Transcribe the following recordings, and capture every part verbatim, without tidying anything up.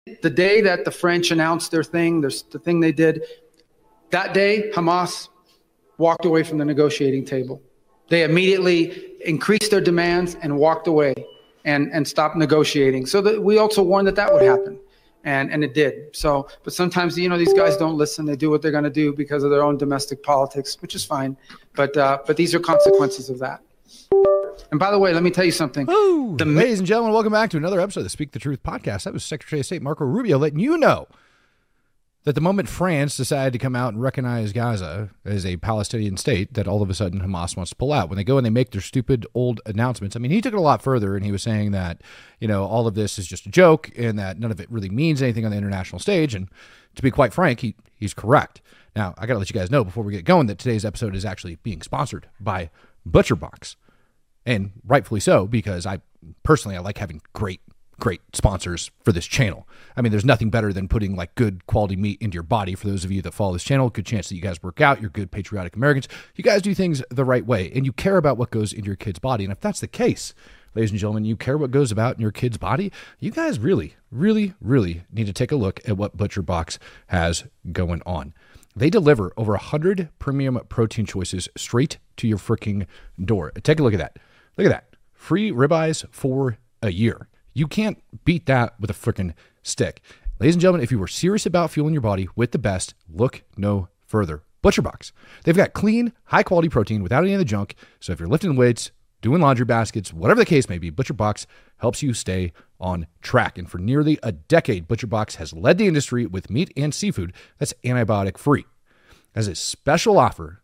The day that the French announced their thing, there's the thing they did, that day, Hamas walked away from the negotiating table. They immediately increased their demands and walked away and, and stopped negotiating. So that we also warned that that would happen. And and it did. So, but sometimes, you know, these guys don't listen. They do what they're going to do because of their own domestic politics, which is fine. But uh, but these are consequences of that. And by the way, let me tell you something. Ooh, the ladies and gentlemen, welcome back to another episode of the Speak the Truth podcast. That was Secretary of State Marco Rubio letting you know that the moment France decided to come out and recognize Gaza as a Palestinian state, that all of a sudden Hamas wants to pull out. When they go and they make their stupid old announcements, I mean, he took it a lot further, and he was saying that, you know, all of this is just a joke and that none of it really means anything on the international stage. And to be quite frank, he he's correct. Now, I got to let you guys know before we get going that today's episode is actually being sponsored by ButcherBox. And rightfully so, because I personally, I like having great great sponsors for this channel. I mean, there's nothing better than putting like good quality meat into your body. For those of you that follow this channel, good chance that you guys work out. You're good patriotic Americans. You guys do things the right way, and you care about what goes into your kid's body. And if that's the case, ladies and gentlemen, you care what goes about in your kid's body, you guys really, really, really need to take a look at what ButcherBox has going on. They deliver over one hundred premium protein choices straight to your freaking door. Take a look at that. Look at that. Free ribeyes for a year. You can't beat that with a freaking stick. Ladies and gentlemen, if you were serious about fueling your body with the best, look no further. ButcherBox. They've got clean, high-quality protein without any of the junk. So if you're lifting weights, doing laundry baskets, whatever the case may be, ButcherBox helps you stay on track. And for nearly a decade, ButcherBox has led the industry with meat and seafood that's antibiotic-free. As a special offer,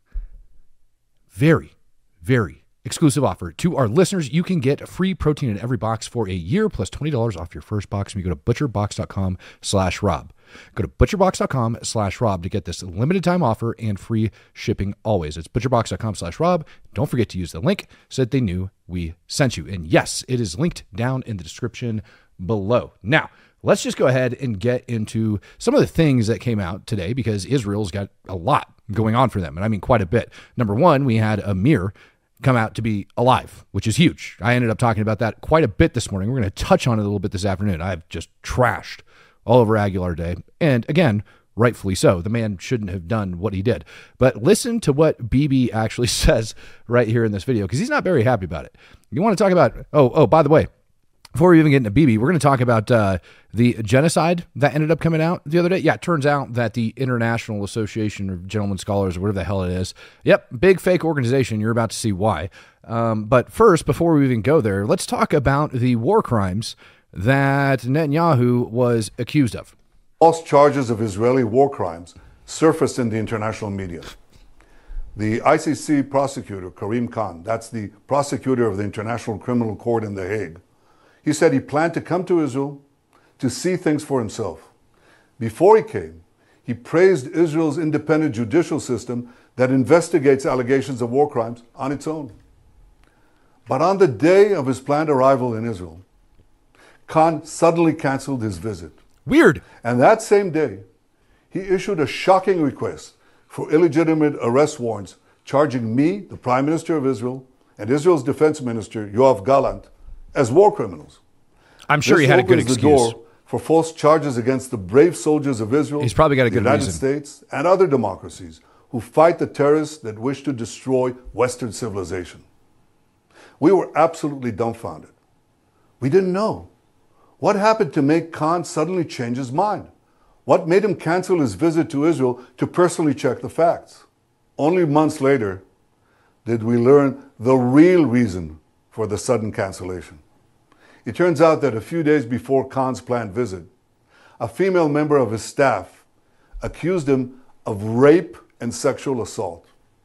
very, very exclusive offer to our listeners, you can get free protein in every box for a year plus twenty dollars off your first box when you go to butcherbox.com slash Rob. Go to butcherbox.com slash Rob to get this limited time offer and free shipping always. It's butcherbox.com slash Rob. Don't forget to use the link so that they knew we sent you. And yes, it is linked down in the description below. Now, let's just go ahead and get into some of the things that came out today, because Israel's got a lot going on for them. And I mean, quite a bit. Number one, we had Amir come out to be alive, which is huge. I ended up talking about that quite a bit this morning. We're going to touch on it a little bit this afternoon. I've just trashed all over Aguilar Day. And again, rightfully so. The man shouldn't have done what he did. But listen to what Bibi actually says right here in this video, because he's not very happy about it. You want to talk about, oh, oh, by the way, before we even get into Bibi, we're going to talk about uh, the genocide that ended up coming out the other day. Yeah, it turns out that the International Association of Gentlemen Scholars, or whatever the hell it is, yep, big fake organization. You're about to see why. Um, but first, before we even go there, let's talk about the war crimes that Netanyahu was accused of. False charges of Israeli war crimes surfaced in the international media. The I C C prosecutor, Karim Khan, that's the prosecutor of the International Criminal Court in The Hague, he said he planned to come to Israel to see things for himself. Before he came, he praised Israel's independent judicial system that investigates allegations of war crimes on its own. But on the day of his planned arrival in Israel, Khan suddenly canceled his visit. Weird. And that same day, he issued a shocking request for illegitimate arrest warrants charging me, the Prime Minister of Israel, and Israel's Defense Minister, Yoav Gallant, as war criminals. I'm sure this he had a good opens excuse. The door for false charges against the brave soldiers of Israel, He's probably got a the good United reason. States, and other democracies who fight the terrorists that wish to destroy Western civilization. We were absolutely dumbfounded. We didn't know. What happened to make Khan suddenly change his mind? What made him cancel his visit to Israel to personally check the facts? Only months later did we learn the real reason for the sudden cancellation. It turns out that a few days before Khan's planned visit, a female member of his staff accused him of rape and sexual assault.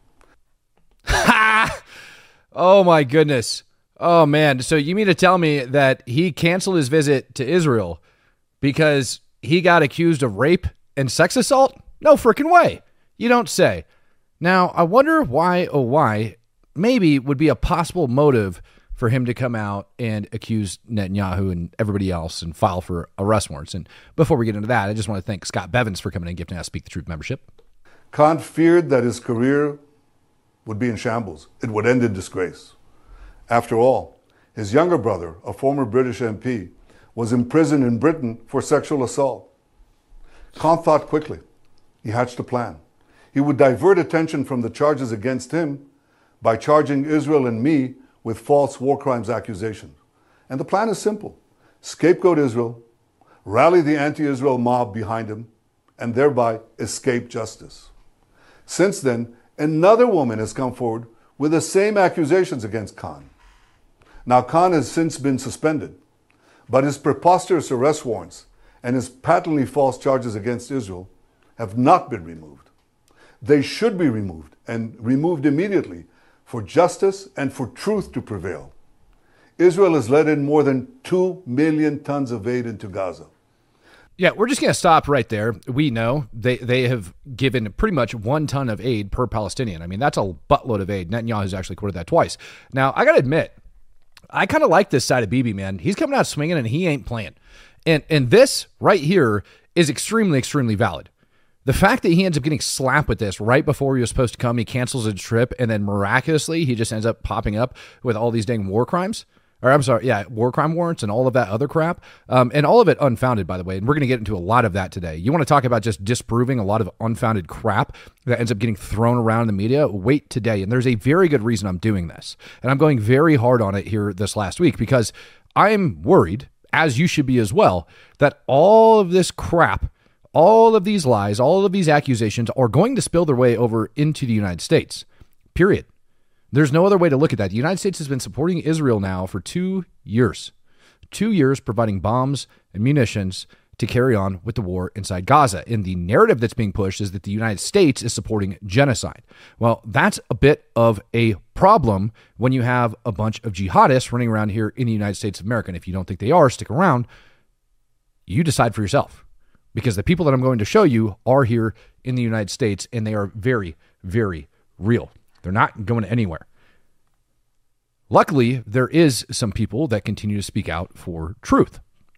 Ha! Oh my goodness. Oh man. So you mean to tell me that he canceled his visit to Israel because he got accused of rape and sex assault? No freaking way. You don't say. Now, I wonder why, oh why, maybe would be a possible motive for him to come out and accuse Netanyahu and everybody else and file for arrest warrants. And before we get into that, I just want to thank Scott Bevins for coming and gifting us Speak the Truth membership. Khan feared that his career would be in shambles. It would end in disgrace. After all, his younger brother, a former British M P, was imprisoned in Britain for sexual assault. Khan thought quickly. He hatched a plan. He would divert attention from the charges against him by charging Israel and me with false war crimes accusations. And the plan is simple. Scapegoat Israel, rally the anti-Israel mob behind him, and thereby escape justice. Since then, another woman has come forward with the same accusations against Khan. Now, Khan has since been suspended, but his preposterous arrest warrants and his patently false charges against Israel have not been removed. They should be removed, and removed immediately, for justice and for truth to prevail. Israel has let in more than two million tons of aid into Gaza. Yeah, we're just going to stop right there. We know they, they have given pretty much one ton of aid per Palestinian. I mean, that's a buttload of aid. Netanyahu's actually quoted that twice. Now, I got to admit, I kind of like this side of Bibi, man. He's coming out swinging and he ain't playing. And and this right here is extremely, extremely valid. The fact that he ends up getting slapped with this right before he was supposed to come, he cancels his trip, and then miraculously he just ends up popping up with all these dang war crimes. Or I'm sorry, yeah, war crime warrants and all of that other crap. Um, and all of it unfounded, by the way. And we're going to get into a lot of that today. You want to talk about just disproving a lot of unfounded crap that ends up getting thrown around in the media? Wait today. And there's a very good reason I'm doing this. And I'm going very hard on it here this last week because I'm worried, as you should be as well, that all of this crap, all of these lies, all of these accusations are going to spill their way over into the United States. Period. There's no other way to look at that. The United States has been supporting Israel now for two years. Two years providing bombs and munitions to carry on with the war inside Gaza. And the narrative that's being pushed is that the United States is supporting genocide. Well, that's a bit of a problem when you have a bunch of jihadists running around here in the United States of America. And if you don't think they are, stick around. You decide for yourself. Because the people that I'm going to show you are here in the United States, and they are very, very real. They're not going anywhere. Luckily, there is some people that continue to speak out for truth.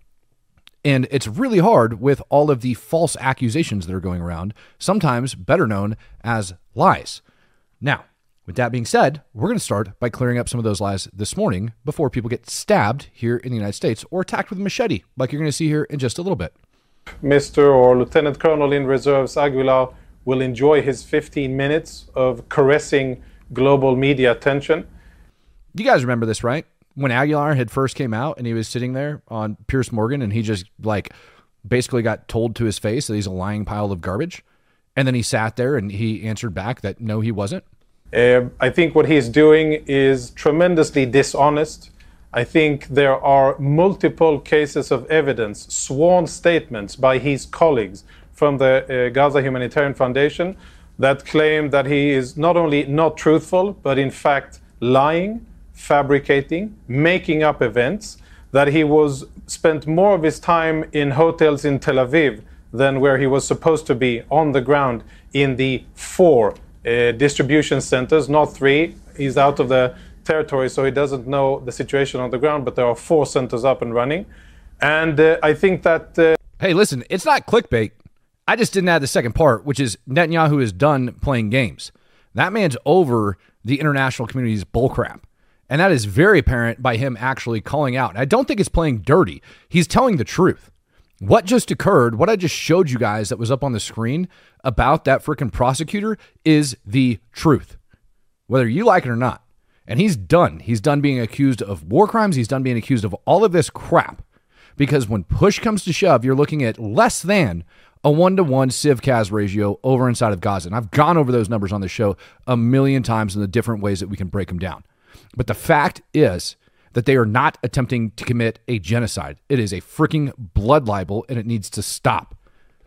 And it's really hard with all of the false accusations that are going around, sometimes better known as lies. Now, with that being said, we're going to start by clearing up some of those lies this morning before people get stabbed here in the United States or attacked with a machete, like you're going to see here in just a little bit. Mister or Lieutenant Colonel in Reserves Aguilar will enjoy his fifteen minutes of caressing global media attention. You guys remember this, right? When Aguilar had first came out and he was sitting there on Piers Morgan and he just like basically got told to his face that he's a lying pile of garbage. And then he sat there and he answered back that no, he wasn't. Uh, I think what he's doing is tremendously dishonest. I think there are multiple cases of evidence, sworn statements by his colleagues from the uh, Gaza Humanitarian Foundation that claim that he is not only not truthful, but in fact lying, fabricating, making up events, that he was spent more of his time in hotels in Tel Aviv than where he was supposed to be on the ground in the four uh, distribution centers, not three. He's out of the territory, so he doesn't know the situation on the ground, but there are four centers up and running. And uh, I think that... Uh... Hey, listen, it's not clickbait. I just didn't add the second part, which is Netanyahu is done playing games. That man's over the international community's bullcrap. And that is very apparent by him actually calling out. I don't think it's playing dirty. He's telling the truth. What just occurred, what I just showed you guys that was up on the screen about that freaking prosecutor is the truth, whether you like it or not. And he's done. He's done being accused of war crimes. He's done being accused of all of this crap. Because when push comes to shove, you're looking at less than a one-to-one Civ-Cas ratio over inside of Gaza. And I've gone over those numbers on the show a million times in the different ways that we can break them down. But the fact is that they are not attempting to commit a genocide. It is a freaking blood libel, and it needs to stop.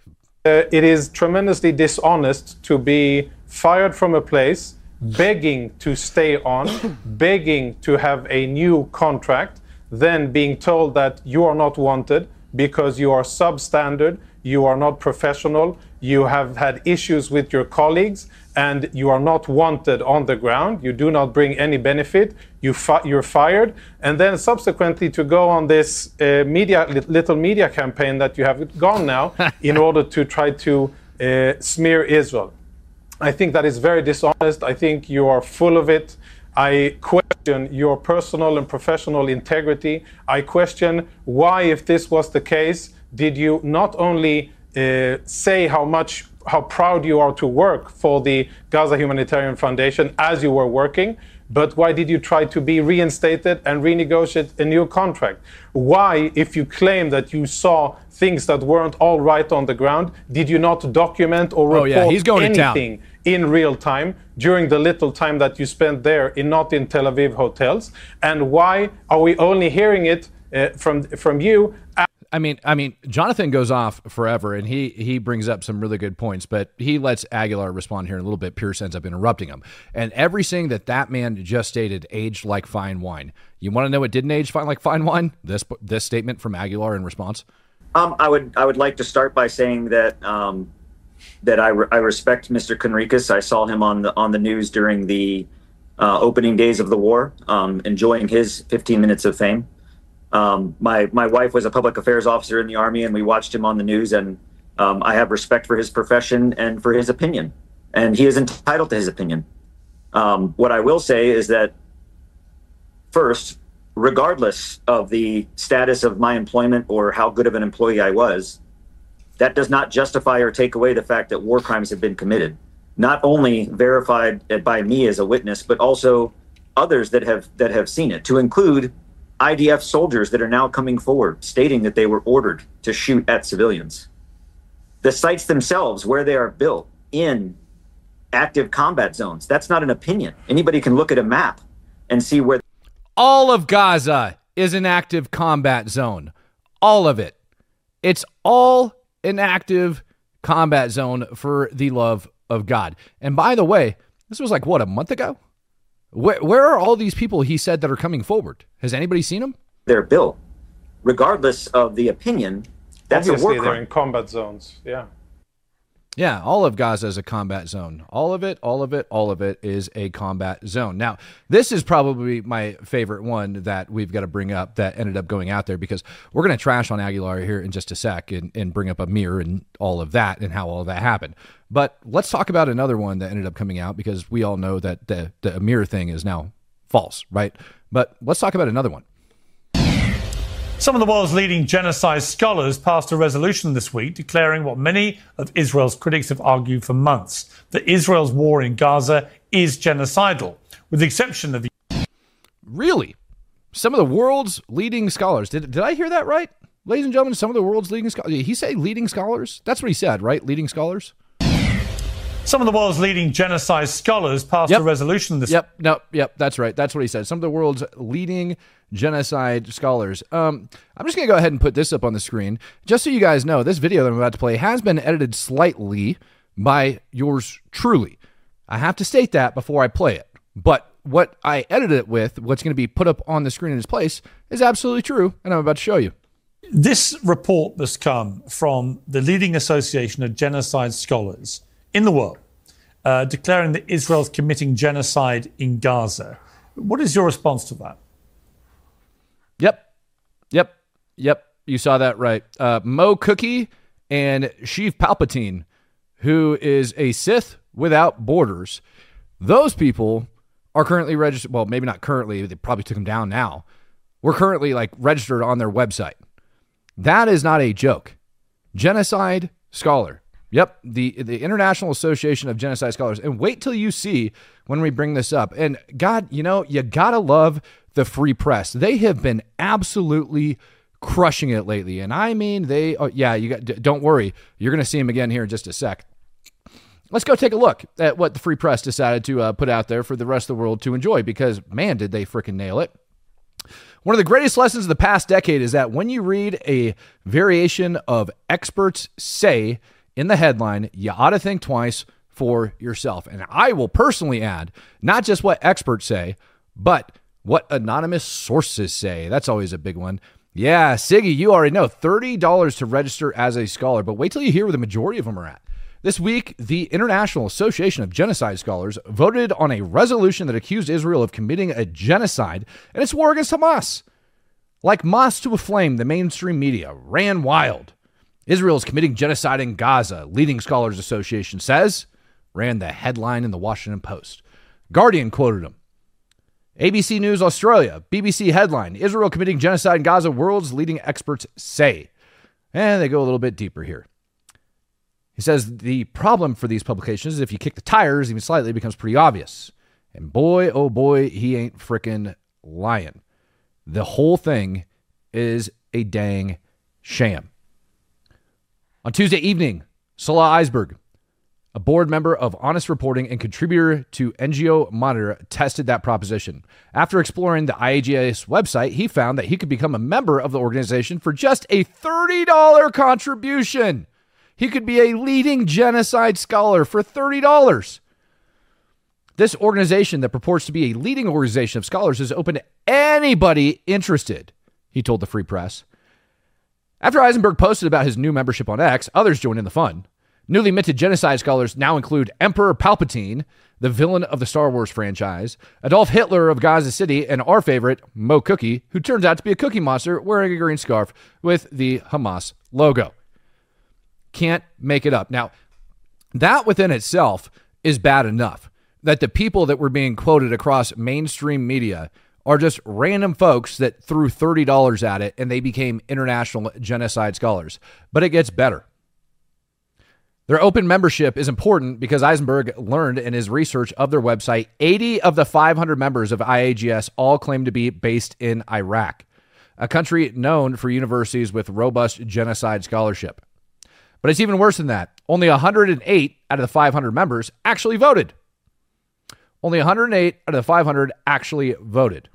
Uh, it is tremendously dishonest to be fired from a place, begging to stay on, begging to have a new contract, then being told that you are not wanted because you are substandard, you are not professional, you have had issues with your colleagues, and you are not wanted on the ground, you do not bring any benefit, you fi- you're fired, and then subsequently to go on this uh, media little media campaign that you have gone now in order to try to uh, smear Israel. I think that is very dishonest. I think you are full of it. I question your personal and professional integrity. I question why, if this was the case, did you not only uh, say how much, how proud you are to work for the Gaza Humanitarian Foundation as you were working, but why did you try to be reinstated and renegotiate a new contract? Why, if you claim that you saw things that weren't all right on the ground, did you not document or report oh, yeah. He's going anything in real time during the little time that you spent there, in not in Tel Aviv hotels? And why are we only hearing it uh, from from you? I mean, I mean, Jonathan goes off forever, and he he brings up some really good points, but he lets Aguilar respond here in a little bit. Pierce ends up interrupting him, and everything that that man just stated aged like fine wine. You want to know what didn't age fine like fine wine? This this statement from Aguilar in response. Um, I would I would like to start by saying that um, that I, re- I respect Mister Conricus. I saw him on the on the news during the uh, opening days of the war, um, enjoying his fifteen minutes of fame. Um, my my wife was a public affairs officer in the Army, and we watched him on the news, and um, I have respect for his profession and for his opinion, and he is entitled to his opinion. Um, what I will say is that, first, regardless of the status of my employment or how good of an employee I was, that does not justify or take away the fact that war crimes have been committed, not only verified by me as a witness, but also others that have that have seen it, to include I D F soldiers that are now coming forward stating that they were ordered to shoot at civilians. The sites themselves, where they are built in active combat zones, that's not an opinion. Anybody can look at a map and see where. All of Gaza is an active combat zone. All of it. It's all an active combat zone, for the love of God. And by the way, this was like, what, a month ago? Where, where are all these people he said that are coming forward? Has anybody seen them? They're built. Regardless of the opinion, that's Obviously, a war crime. they're in combat zones. Yeah. Yeah, all of Gaza is a combat zone. All of it, all of it, all of it is a combat zone. Now, this is probably my favorite one that we've got to bring up that ended up going out there, because we're going to trash on Aguilar here in just a sec and, and bring up Amir and all of that and how all of that happened. But let's talk about another one that ended up coming out, because we all know that the, the Amir thing is now false, right? But let's talk about another one. Some of the world's leading genocide scholars passed a resolution this week declaring what many of Israel's critics have argued for months, that Israel's war in Gaza is genocidal, with the exception of the... Really? Some of the world's leading scholars. Did, did I hear that right? Ladies and gentlemen, some of the world's leading scholars. Did he say leading scholars? That's what he said, right? Leading scholars? Some of the world's leading genocide scholars passed Yep. a resolution this Yep, no, yep, that's right. That's what he said. Some of the world's leading genocide scholars. Um, I'm just going to go ahead and put this up on the screen. Just so you guys know, this video that I'm about to play has been edited slightly by yours truly. I have to state that before I play it. But what I edited it with, what's going to be put up on the screen in its place, is absolutely true, and I'm about to show you. This report has come from the leading association of genocide scholars in the world, uh, declaring that Israel's committing genocide in Gaza. What is your response to that? Yep, yep, yep. You saw that right. Uh, Mo Cookie and Sheev Palpatine, who is a Sith without borders. Those people are currently registered. Well, maybe not currently. They probably took them down now. We're currently like registered on their website. That is not a joke. Genocide scholar. Yep, the the International Association of Genocide Scholars. And wait till you see when we bring this up. And God, you know, you gotta love the free press. They have been absolutely crushing it lately. And I mean, they, oh, yeah, you got, don't worry. You're going to see them again here in just a sec. Let's go take a look at what the free press decided to uh, put out there for the rest of the world to enjoy, because, man, did they freaking nail it. One of the greatest lessons of the past decade is that when you read a variation of experts say in the headline, you ought to think twice for yourself. And I will personally add, not just what experts say, but what anonymous sources say. That's always a big one. Yeah, Siggy, you already know, thirty dollars to register as a scholar, but wait till you hear where the majority of them are at. This week, the International Association of Genocide Scholars voted on a resolution that accused Israel of committing a genocide in its war against Hamas. Like moths to a flame, the mainstream media ran wild. Israel is committing genocide in Gaza, Leading Scholars Association says, ran the headline in the Washington Post. Guardian quoted him. A B C News Australia, B B C headline, Israel committing genocide in Gaza, world's leading experts say. And they go a little bit deeper here. He says the problem for these publications is if you kick the tires even slightly, it becomes pretty obvious. And boy, oh boy, he ain't frickin' lying. The whole thing is a dang sham. On Tuesday evening, Salah Eisberg, a board member of Honest Reporting and contributor to N G O Monitor, tested that proposition. After exploring the I A G S website, he found that he could become a member of the organization for just a thirty dollars contribution. He could be a leading genocide scholar for thirty dollars. This organization that purports to be a leading organization of scholars is open to anybody interested, he told the Free Press. After Eisenberg posted about his new membership on X, others joined in the fun. Newly minted genocide scholars now include Emperor Palpatine, the villain of the Star Wars franchise, Adolf Hitler of Gaza City, and our favorite, Mo Cookie, who turns out to be a cookie monster wearing a green scarf with the Hamas logo. Can't make it up. Now, that within itself is bad enough, that the people that were being quoted across mainstream media are just random folks that threw thirty dollars at it and they became international genocide scholars. But it gets better. Their open membership is important because Eisenberg learned in his research of their website, eighty of the five hundred members of I A G S all claim to be based in Iraq, a country known for universities with robust genocide scholarship. But it's even worse than that. Only one hundred eight out of the five hundred members actually voted. Only one hundred eight out of the five hundred actually voted.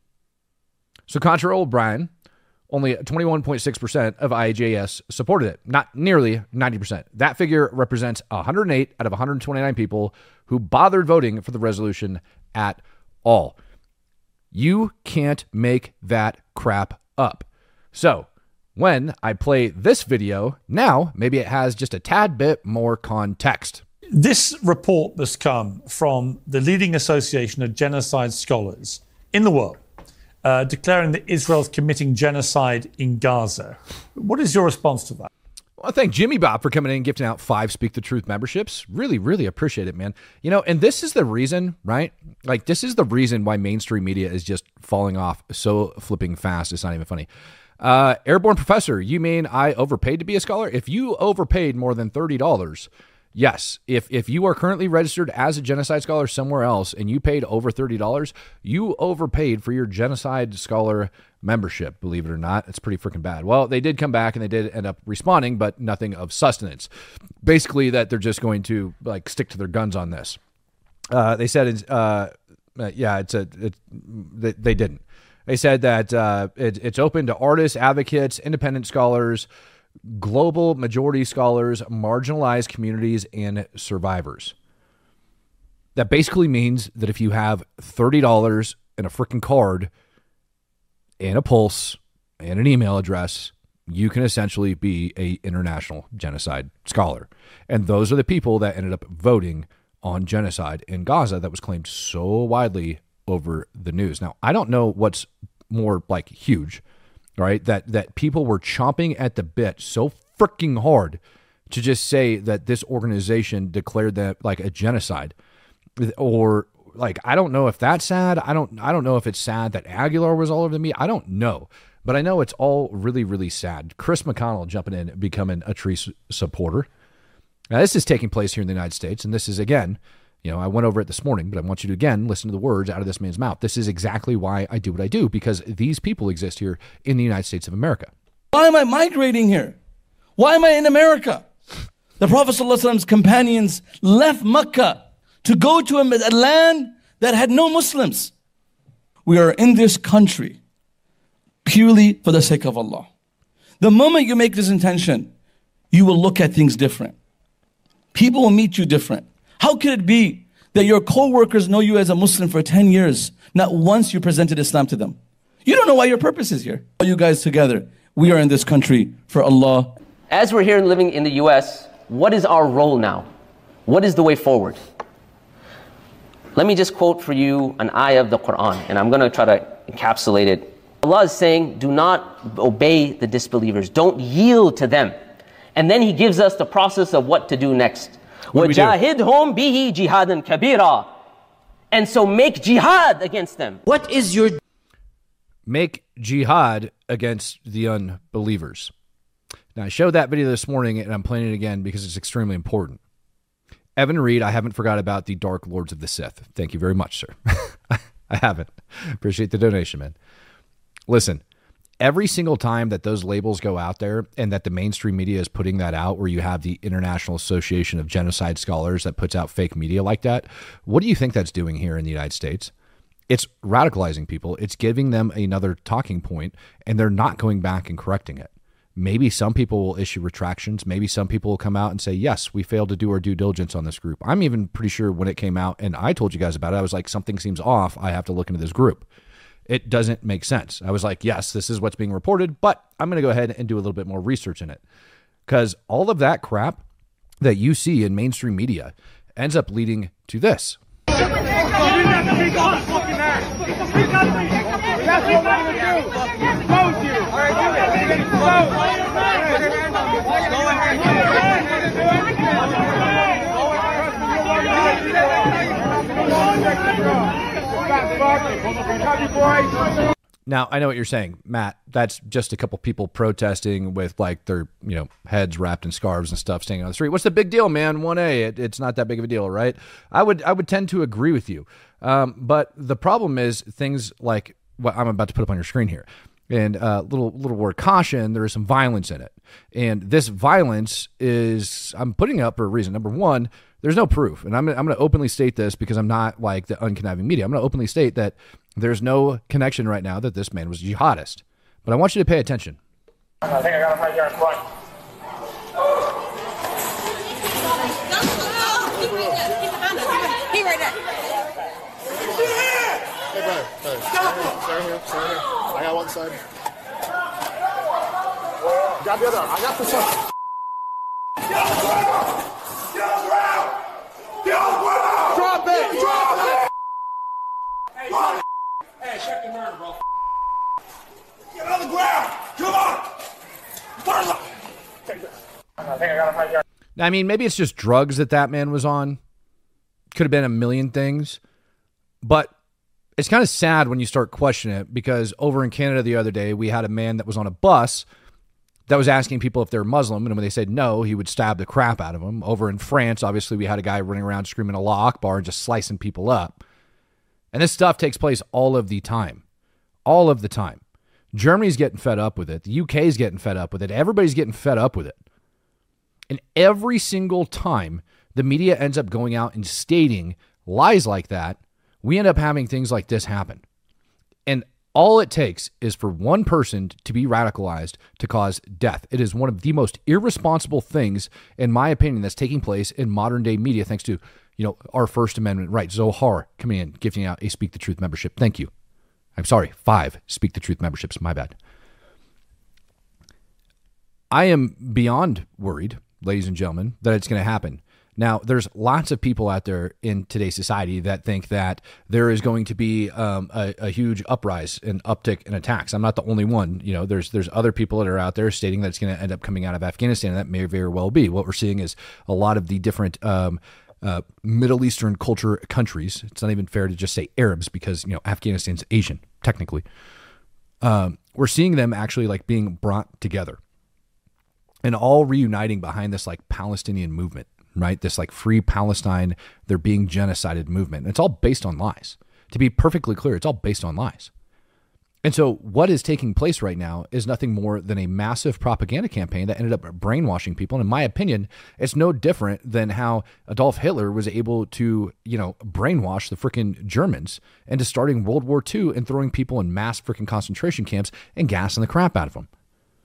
So contra O'Brien, only twenty-one point six percent of I A G S supported it, not nearly ninety percent. That figure represents one hundred eight out of one hundred twenty-nine people who bothered voting for the resolution at all. You can't make that crap up. So when I play this video, now maybe it has just a tad bit more context. This report must come from the leading association of genocide scholars in the world, uh, declaring that Israel's committing genocide in Gaza. What is your response to that? Well, I thank Jimmy Bob for coming in and gifting out five Speak the Truth memberships. Really, really appreciate it, man. You know, and this is the reason, right? Like, this is the reason why mainstream media is just falling off so flipping fast. It's not even funny. Uh, Airborne Professor, you mean I overpaid to be a scholar? If you overpaid more than thirty dollars, yes. If if you are currently registered as a genocide scholar somewhere else and you paid over thirty dollars, you overpaid for your genocide scholar membership, believe it or not. It's pretty freaking bad. Well, they did come back and they did end up responding, but nothing of sustenance. Basically that they're just going to like stick to their guns on this. Uh, they said, uh, yeah, it's a, it, they, they didn't. They said that uh, it, it's open to artists, advocates, independent scholars, global majority scholars, marginalized communities, and survivors. That basically means that if you have thirty dollars and a freaking card and a pulse and an email address, you can essentially be a international genocide scholar. And those are the people that ended up voting on genocide in Gaza that was claimed so widely over the news. Now, I don't know what's more like huge, right? That that people were chomping at the bit so freaking hard to just say that this organization declared that like a genocide, or like, I don't know if that's sad. I don't, I don't know if it's sad that Aguilar was all over me. I don't know, but I know it's all really, really sad. Chris McConnell jumping in, becoming a tree supporter. Now, this is taking place here in the United States. And this is, again, you know, I went over it this morning, but I want you to, again, listen to the words out of this man's mouth. This is exactly why I do what I do, because these people exist here in the United States of America. Why am I migrating here? Why am I in America? The Prophet ﷺ's companions left Mecca to go to a, a land that had no Muslims. We are in this country purely for the sake of Allah. The moment you make this intention, you will look at things different. People will meet you different. How could it be that your co-workers know you as a Muslim for ten years, not once you presented Islam to them? You don't know why your purpose is here. All you guys together, we are in this country for Allah. As we're here living in the U S, what is our role now? What is the way forward? Let me just quote for you an ayah of the Quran, and I'm going to try to encapsulate it. Allah is saying, do not obey the disbelievers. Don't yield to them. And then He gives us the process of what to do next. وَجَاهِدْهُمْ بِهِ جِهَادًا كَبِيرًا. And so make jihad against them. What is your... Make jihad against the unbelievers. Now, I showed that video this morning, and I'm playing it again because it's extremely important. Evan Reed, I haven't forgot about the Dark Lords of the Sith. Thank you very much, sir. I haven't. Appreciate the donation, man. Listen, every single time that those labels go out there and that the mainstream media is putting that out, where you have the International Association of Genocide Scholars that puts out fake media like that, what do you think that's doing here in the United States? It's radicalizing people. It's giving them another talking point, and they're not going back and correcting it. Maybe some people will issue retractions. Maybe some people will come out and say, yes, we failed to do our due diligence on this group. I'm even pretty sure when it came out and I told you guys about it, I was like, something seems off. I have to look into this group. It doesn't make sense. I was like, yes, this is what's being reported, but I'm going to go ahead and do a little bit more research in it. Because all of that crap that you see in mainstream media ends up leading to this. Now, I know what you're saying, Matt. That's just a couple people protesting with like their, you know, heads wrapped in scarves and stuff, standing on the street. What's the big deal, man? one A, it, it's not that big of a deal, right? I would, I would tend to agree with you. Um, but the problem is things like what I'm about to put up on your screen here. And a uh, little little word caution, there is some violence in it. And this violence is, I'm putting up for a reason. Number one, there's no proof. And I'm, I'm going to openly state this because I'm not like the unconniving media. I'm going to openly state that there's no connection right now that this man was a jihadist. But I want you to pay attention. I think I got him right here in front. He right there. Hey, brother. Hey, stay here. Stay here. I got one side. Got the other. I got this one. Drop it! Drop it! Hey, hey, check the murder, bro. Get on the ground! Come on! Take this. I think I got him right here. I mean, maybe it's just drugs that that man was on. Could have been a million things. But it's kind of sad when you start questioning it, because over in Canada the other day, we had a man that was on a bus that was asking people if they're Muslim, and when they said no, he would stab the crap out of them. Over in France, obviously, we had a guy running around screaming Allah Akbar and just slicing people up. And this stuff takes place all of the time. All of the time. Germany's getting fed up with it. The U K's getting fed up with it. Everybody's getting fed up with it. And every single time the media ends up going out and stating lies like that, we end up having things like this happen. And all it takes is for one person to be radicalized to cause death. It is one of the most irresponsible things, in my opinion, that's taking place in modern day media, thanks to, you know, our First Amendment right. Zohar coming in, giving out a Speak the Truth membership. Thank you. I'm sorry, five Speak the Truth memberships. My bad. I am beyond worried, ladies and gentlemen, that it's going to happen. Now, there's lots of people out there in today's society that think that there is going to be um, a, a huge uprise and uptick in attacks. I'm not the only one. You know, there's there's other people that are out there stating that it's going to end up coming out of Afghanistan. That may very well be. What we're seeing is a lot of the different um, uh, Middle Eastern culture countries. It's not even fair to just say Arabs because, you know, Afghanistan's Asian, technically. Um, we're seeing them actually like being brought together and all reuniting behind this like Palestinian movement. Right? This like free Palestine, they're being genocided movement. And it's all based on lies. To be perfectly clear, it's all based on lies. And so what is taking place right now is nothing more than a massive propaganda campaign that ended up brainwashing people. And in my opinion, it's no different than how Adolf Hitler was able to, you know, brainwash the freaking Germans into starting World War Two and throwing people in mass freaking concentration camps and gassing the crap out of them.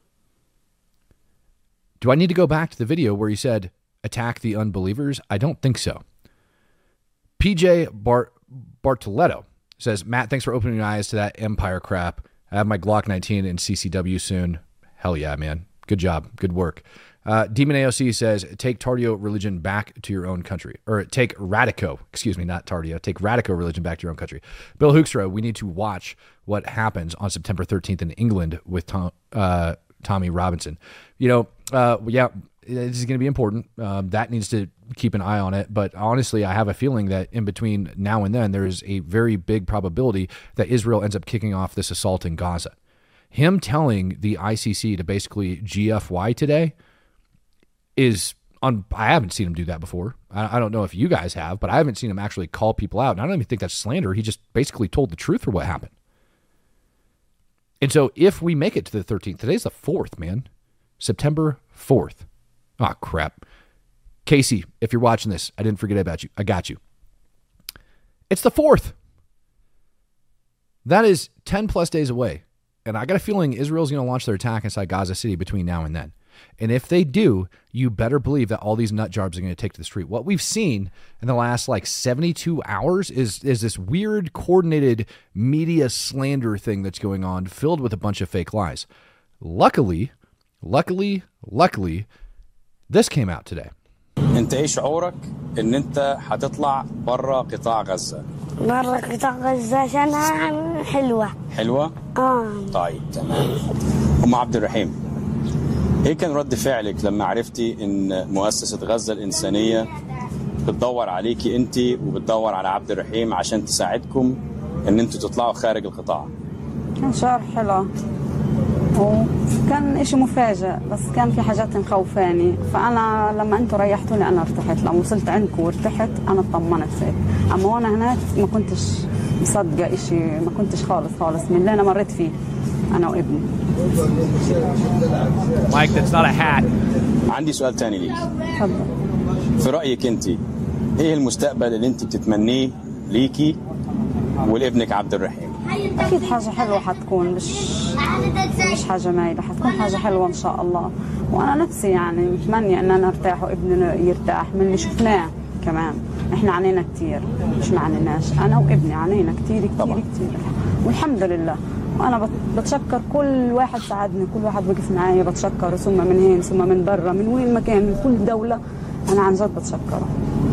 Do I need to go back to the video where he said, attack the unbelievers? I don't think so. P J Bart Bartoletto says, Matt, thanks for opening your eyes to that empire crap. I have my Glock nineteen in C C W soon. Hell yeah, man. Good job. Good work. Uh, Demon A O C says, take Tardio religion back to your own country. Or take Radico, excuse me, not Tardio. Take Radico religion back to your own country. Bill Hoekstra, we need to watch what happens on September thirteenth in England with Tom, uh, Tommy Robinson. You know, uh, yeah, this is going to be important. Um, that needs to keep an eye on it. But honestly, I have a feeling that in between now and then, there is a very big probability that Israel ends up kicking off this assault in Gaza. Him telling the I C C to basically G F Y today is, un- I haven't seen him do that before. I, I don't know if you guys have, but I haven't seen him actually call people out. And I don't even think that's slander. He just basically told the truth for what happened. And so if we make it to the thirteenth, today's the fourth, man. September fourth. Oh, crap. Casey, if you're watching this, I didn't forget about you. I got you. It's the fourth. That is ten plus days away. And I got a feeling Israel's going to launch their attack inside Gaza City between now and then. And if they do, you better believe that all these nut jobs are going to take to the street. What we've seen in the last like seventy-two hours is, is this weird coordinated media slander thing that's going on, filled with a bunch of fake lies. Luckily, luckily, luckily, this came out today. انت ايه شعورك ان انت هتطلع برا قطاع غزة؟ برا قطاع غزة عشانها حلوة. حلوة؟ اه. طيب تمام. ام عبد الرحيم، ايه كان رد فعلك لما عرفتي ان مؤسسة غزة الإنسانية بتدور عليكي انت وبتدور على عبد الرحيم عشان تساعدكم ان انتوا تطلعوا خارج القطاع؟ كان شعور حلو وكان اشي مفاجئ، بس كان في حاجات مخوفاني، فانا لما انتوا ريحتوني انا ارتحت. لما وصلت عندكم وارتحت انا اطمنت هيك. اما وانا هناك ما كنتش مصدقه اشي، ما كنتش خالص خالص من اللي انا مريت فيه انا وابني. Mike, that's not a hat. عندي سؤال تاني ليك. تفضل. في رايك انت ايه المستقبل اللي انت بتتمنيه ليكي ولابنك عبد الرحيم؟ اكيد حاجه حلوه حتكون، مش مش حاجه مايله، حتكون حاجه حلوه ان شاء الله. وانا نفسي يعني متمنيه ان انا ارتاح وابننا يرتاح من اللي شفناه. كمان احنا عانينا كتير، مش ما عانيناش، انا وابني عانينا كتير كتير طبعا. كتير والحمد لله. وانا بتشكر كل واحد ساعدني، كل واحد وقف معايا بتشكره، ثم من هين ثم من برا، من وين ما كان، من كل دوله انا عن جد بتشكره.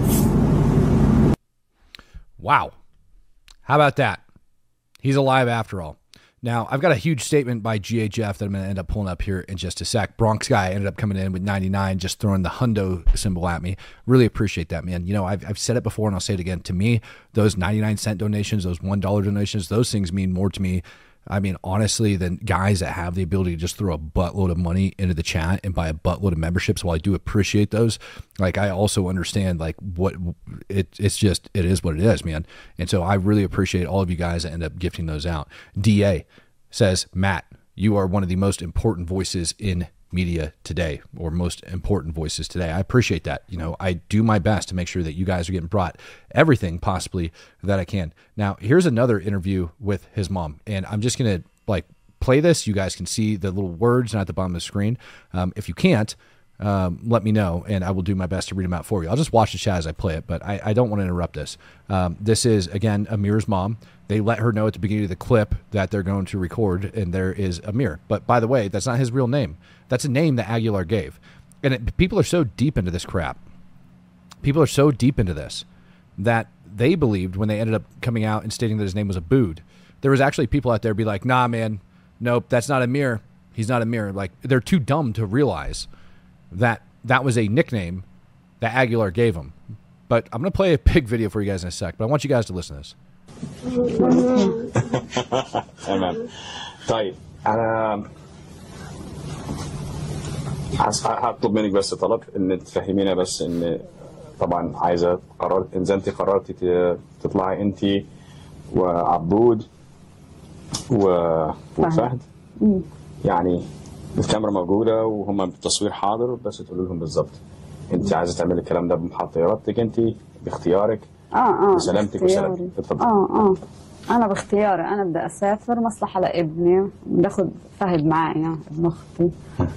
Wow. How about that? He's alive after all. Now, I've got a huge statement by G H F that I'm going to end up pulling up here in just a sec. Bronx guy ended up coming in with ninety-nine, just throwing the hundo symbol at me. Really appreciate that, man. You know, I've, I've said it before and I'll say it again. To me, those ninety-nine cent donations, those one dollar donations, those things mean more to me, I mean, honestly, than guys that have the ability to just throw a buttload of money into the chat and buy a buttload of memberships. While I do appreciate those, like, I also understand, like, what it, it's just, it is what it is, man. And so I really appreciate all of you guys that end up gifting those out. D A says, Matt, you are one of the most important voices in media today, or most important voices today. I appreciate that. You know, I do my best to make sure that you guys are getting brought everything possibly that I can. Now, here's another interview with his mom, and I'm just going to like play this. You guys can see the little words at the bottom of the screen. Um, if you can't, um, let me know, and I will do my best to read them out for you. I'll just watch the chat as I play it, but I, I don't want to interrupt this. Um, this is, again, Amir's mom. They let her know at the beginning of the clip that they're going to record, and there is Amir. But by the way, that's not his real name. That's a name that Aguilar gave. And it, people are so deep into this crap. People are so deep into this that they believed when they ended up coming out and stating that his name was Abood, there was actually people out there be like, nah, man, nope, that's not Amir. He's not Amir. Like, they're too dumb to realize that that was a nickname that Aguilar gave him. But I'm going to play a big video for you guys in a sec, but I want you guys to listen to this. تمام. طيب انا هطلب منك بس طلب ان تفهمينا بس ان طبعا عايزه قرار ان انت قررتي تطلعي انت وعبود وفهد يعني الكاميرا موجوده وهم بالتصوير حاضر، بس تقولوا لهم بالظبط انت عايزه تعملي الكلام ده بمحط ارادتك انت باختيارك اه اه بسلامتك وسلامتك. اتفضل. اه اه انا باختياري، انا بدي اسافر مصلحه لابني، باخذ فهد معايا ابن اختي.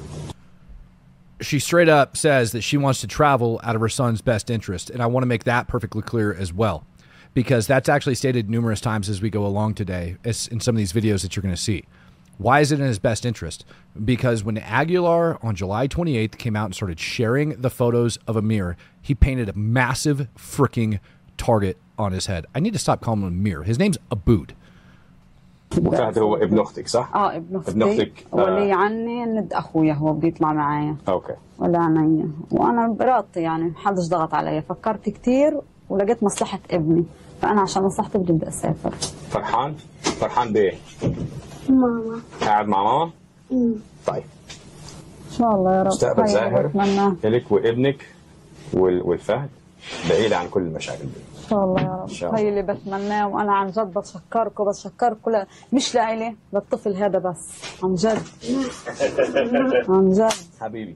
She straight up says that she wants to travel out of her son's best interest, and I want to make that perfectly clear as well, because that's actually stated numerous times as we go along today as in some of these videos that you're going to see. Why is it in his best interest? Because when Aguilar on July twenty-eighth came out and started sharing the photos of Amir, he painted a massive freaking target on his head. I need to stop calling him Amir. His name's Abood. وفهد هو ابن اختك صح؟ اه ابن اختي. ابن اختك ولي عني ند اخويا هو بيطلع معايا. اوكي. ولا عينيا وانا برادتي يعني محدش ضغط عليا، فكرت كتير ولقيت مصلحة ابني، فانا عشان مصلحة ابني بدي اسافر. فرحان؟ فرحان بايه؟ ماما. قاعد مع ماما؟ امم طيب. ان شاء الله يا رب. مستقبل زاهر بتمناه لك وابنك وال- والفهد بعيد عن كل المشاكل دي. ان شاء الله يا رب. هي اللي بتمناه، وانا عن جد بتشكركم بتشكركم لا مش لإلي، للطفل هذا بس، عن جد عن جد حبيبي.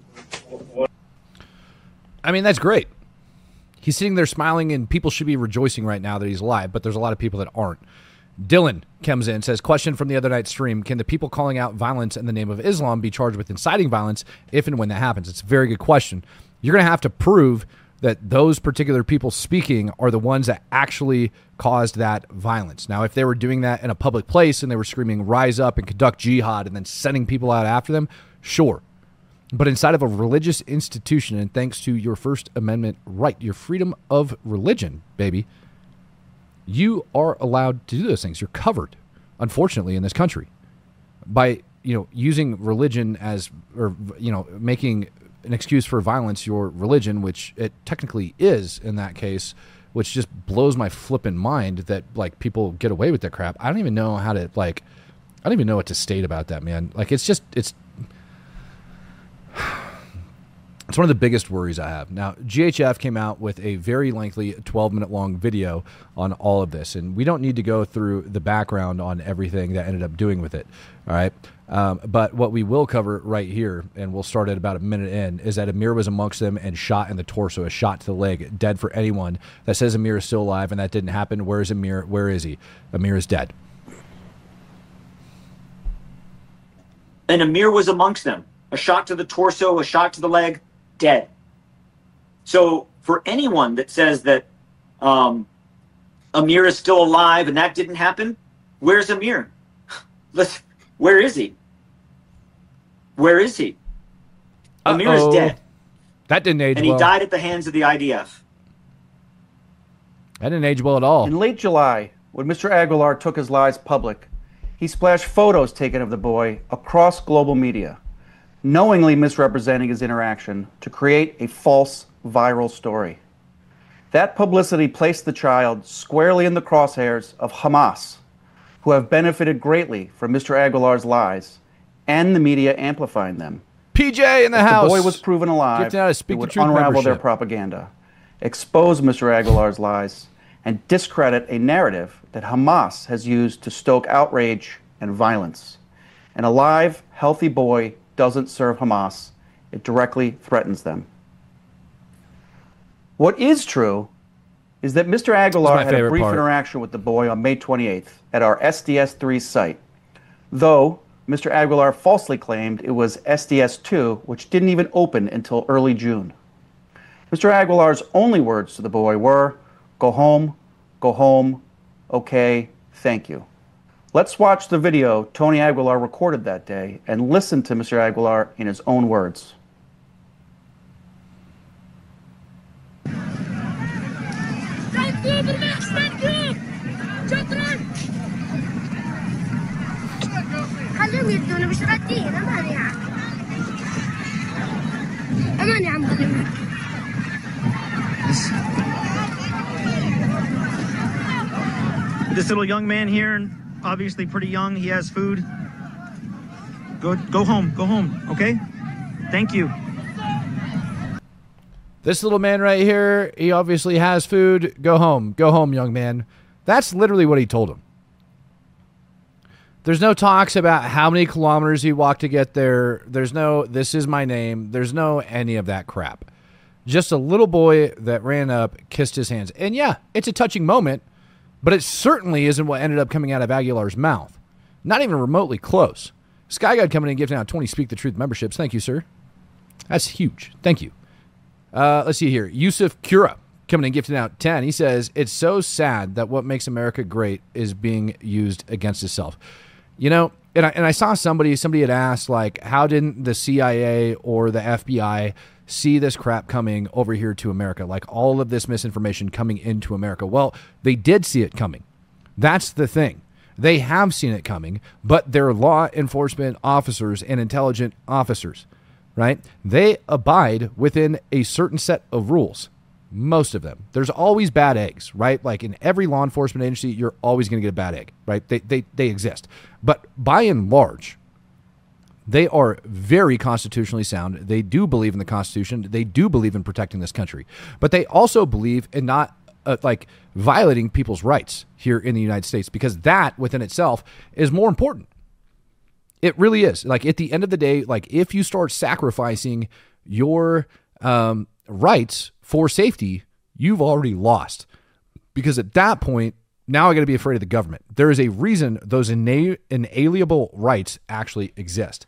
I mean, that's great. He's sitting there smiling, and people should be rejoicing right now that he's alive, but there's a lot of people that aren't. Dylan comes in and says, question from the other night's stream, can the people calling out violence in the name of Islam be charged with inciting violence if and when that happens? It's a very good question. You're going to have to prove that those particular people speaking are the ones that actually caused that violence. Now, if they were doing that in a public place and they were screaming, rise up and conduct jihad and then sending people out after them, sure. But inside of a religious institution, and thanks to your First Amendment right, your freedom of religion, baby, you are allowed to do those things. You're covered, unfortunately, in this country by, you know, using religion as, or, you know, making an excuse for violence your religion, which it technically is in that case, which just blows my flipping mind that, like, people get away with that crap. I don't even know how to, like, I don't even know what to state about that, man. Like, it's just, it's, it's one of the biggest worries I have. Now, G H F came out with a very lengthy twelve-minute long video on all of this, and we don't need to go through the background on everything that ended up doing with it, all right? Um, but what we will cover right here, and we'll start at about a minute in, is that Amir was amongst them and shot in the torso, a shot to the leg, dead for anyone that says Amir is still alive and that didn't happen. Where is Amir? Where is he? Amir is dead. And Amir was amongst them. A shot to the torso, a shot to the leg, dead. So for anyone that says that um, Amir is still alive and that didn't happen, where's Amir? Let's, where is he? Where is he? Uh-oh. Amir is dead. That didn't age and well. he died at the hands of the I D F. That didn't age well at all. In late July, when Mister Aguilar took his lies public, he splashed photos taken of the boy across global media, knowingly misrepresenting his interaction to create a false viral story. That publicity placed the child squarely in the crosshairs of Hamas, who have benefited greatly from Mister Aguilar's lies and the media amplifying them. P J in the if house. the boy was proven alive, it would unravel their propaganda, expose Mister Aguilar's lies, and discredit a narrative that Hamas has used to stoke outrage and violence. An alive, healthy boy doesn't serve Hamas. It directly threatens them. What is true is that Mister Aguilar had a brief part. interaction with the boy on May twenty-eighth at our S D S three site, though Mister Aguilar falsely claimed it was S D S two, which didn't even open until early June. Mister Aguilar's only words to the boy were, "Go home, go home, okay, thank you." Let's watch the video Tony Aguilar recorded that day and listen to Mister Aguilar in his own words. خليهم يبدون مش ردين امان يا عم امان يا عم خليهم This little young man here, obviously pretty young, he has food. Go go home, go home, okay? Thank you. This little man right here, he obviously has food. Go home. Go home, young man. That's literally what he told him. There's no talks about how many kilometers he walked to get there. There's no, this is my name. There's no any of that crap. Just a little boy that ran up, kissed his hands. And yeah, it's a touching moment, but it certainly isn't what ended up coming out of Aguilar's mouth. Not even remotely close. Sky God coming in and giving out twenty Speak the Truth memberships. Thank you, sir. That's huge. Thank you. Uh, let's see here. Yusuf Kura coming in gifting out ten. He says, it's so sad that what makes America great is being used against itself. You know, and I, and I saw somebody, somebody had asked, like, how didn't the C I A or the F B I see this crap coming over here to America? Like all of this misinformation coming into America. Well, they did see it coming. That's the thing. They have seen it coming, but they're law enforcement officers and intelligent officers, right? They abide within a certain set of rules. Most of them. There's always bad eggs, right? Like in every law enforcement agency, you're always going to get a bad egg, right? They, they, they exist. But by and large, they are very constitutionally sound. They do believe in the Constitution. They do believe in protecting this country. But they also believe in not uh, like violating people's rights here in the United States, because that within itself is more important. It really is. Like at the end of the day, like if you start sacrificing your um, rights for safety, you've already lost. Because at that point, now I got to be afraid of the government. There is a reason those ina- inalienable rights actually exist.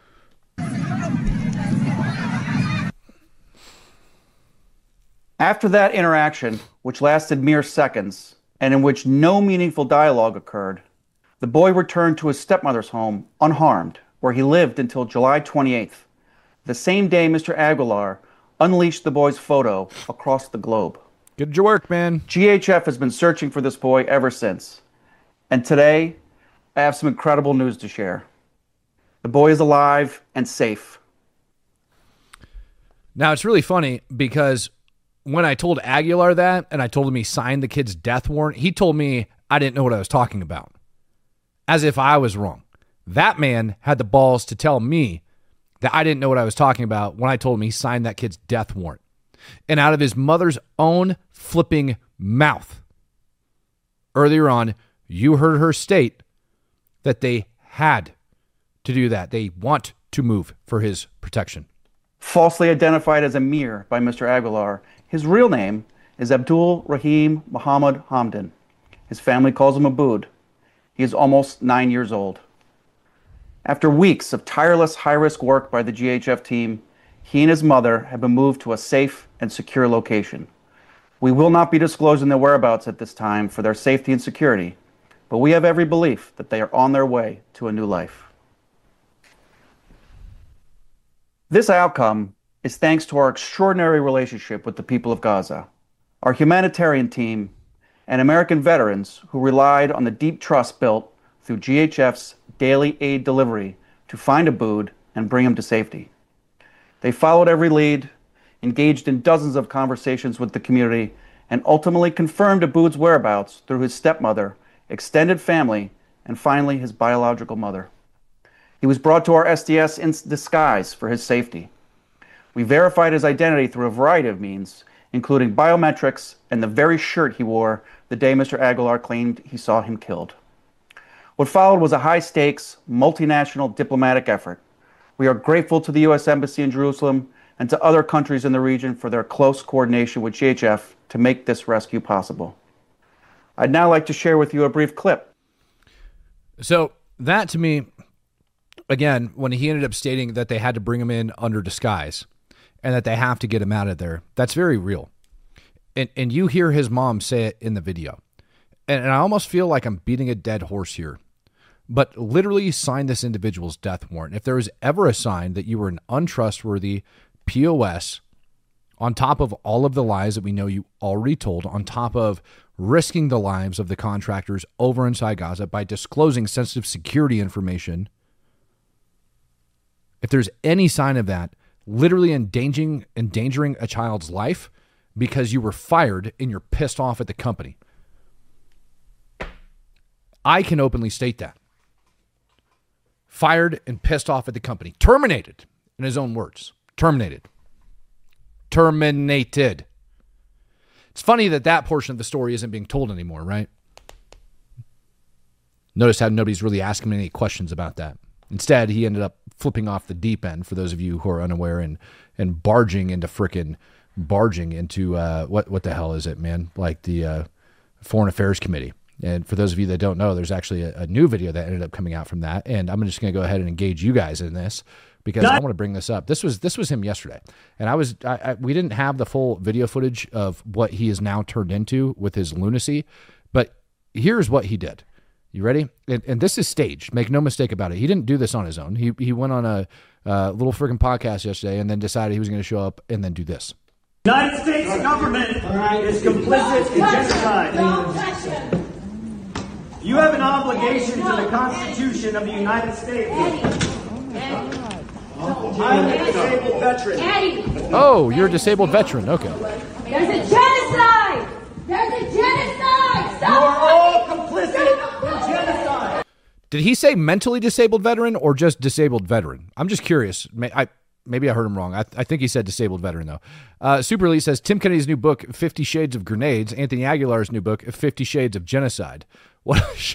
After that interaction, which lasted mere seconds, and in which no meaningful dialogue occurred, the boy returned to his stepmother's home unharmed, where he lived until July twenty-eighth, the same day Mister Aguilar unleashed the boy's photo across the globe. Good your work, man. G H F has been searching for this boy ever since. And today, I have some incredible news to share. The boy is alive and safe. Now, it's really funny because when I told Aguilar that and I told him he signed the kid's death warrant, he told me I didn't know what I was talking about. As if I was wrong. That man had the balls to tell me that I didn't know what I was talking about when I told him he signed that kid's death warrant. And out of his mother's own flipping mouth, earlier on, you heard her state that they had to do that. They want to move for his protection. Falsely identified as Amir by Mister Aguilar, his real name is Abdul Rahim Muhammad Hamdan. His family calls him Abood. He is almost nine years old. After weeks of tireless high-risk work by the G H F team, he and his mother have been moved to a safe and secure location. We will not be disclosing their whereabouts at this time for their safety and security, but we have every belief that they are on their way to a new life. This outcome is thanks to our extraordinary relationship with the people of Gaza, our humanitarian team, and American veterans who relied on the deep trust built through G H F's daily aid delivery to find Abood and bring him to safety. They followed every lead, engaged in dozens of conversations with the community, and ultimately confirmed Abood's whereabouts through his stepmother, extended family, and finally his biological mother. He was brought to our S D S in disguise for his safety. We verified his identity through a variety of means, including biometrics and the very shirt he wore the day Mister Aguilar claimed he saw him killed. What followed was a high-stakes, multinational diplomatic effort. We are grateful to the U S Embassy in Jerusalem and to other countries in the region for their close coordination with G H F to make this rescue possible. I'd now like to share with you a brief clip. So that to me, again, when he ended up stating that they had to bring him in under disguise and that they have to get him out of there, that's very real. And and you hear his mom say it in the video. And, and I almost feel like I'm beating a dead horse here. But literally sign this individual's death warrant. If there was ever a sign that you were an untrustworthy P O S, on top of all of the lies that we know you already told, on top of risking the lives of the contractors over inside Gaza by disclosing sensitive security information, if there's any sign of that, literally endangering, endangering a child's life because you were fired and you're pissed off at the company, I can openly state that. Fired and pissed off at the company. Terminated, in his own words. Terminated. Terminated. It's funny that that portion of the story isn't being told anymore, right? Notice how nobody's really asking me any questions about that. Instead, he ended up flipping off the deep end, for those of you who are unaware, and and barging into frickin' barging into, uh, what, what the hell is it, man? Like the uh, Foreign Affairs Committee. And for those of you that don't know, there's actually a, a new video that ended up coming out from that. And I'm just going to go ahead and engage you guys in this because I want to bring this up. This was this was him yesterday. And I was I, I, we didn't have the full video footage of what he is now turned into with his lunacy. But here's what he did. You ready? And, and this is staged. Make no mistake about it. He didn't do this on his own. He, he went on a uh, little freaking podcast yesterday and then decided he was going to show up and then do this. The United States government is complicit in genocide. You have an obligation to the Constitution of the United States. I'm a disabled veteran. Oh, you're a disabled veteran. Okay. There's a genocide! There's a genocide! You are all complicit in genocide. Did he say mentally disabled veteran or just disabled veteran? I'm just curious. May, I, maybe I heard him wrong. I, I think he said disabled veteran, though. Uh, Super Elite says, Tim Kennedy's new book, Fifty Shades of Grenades. Anthony Aguilar's new book, Fifty Shades of Genocide. What?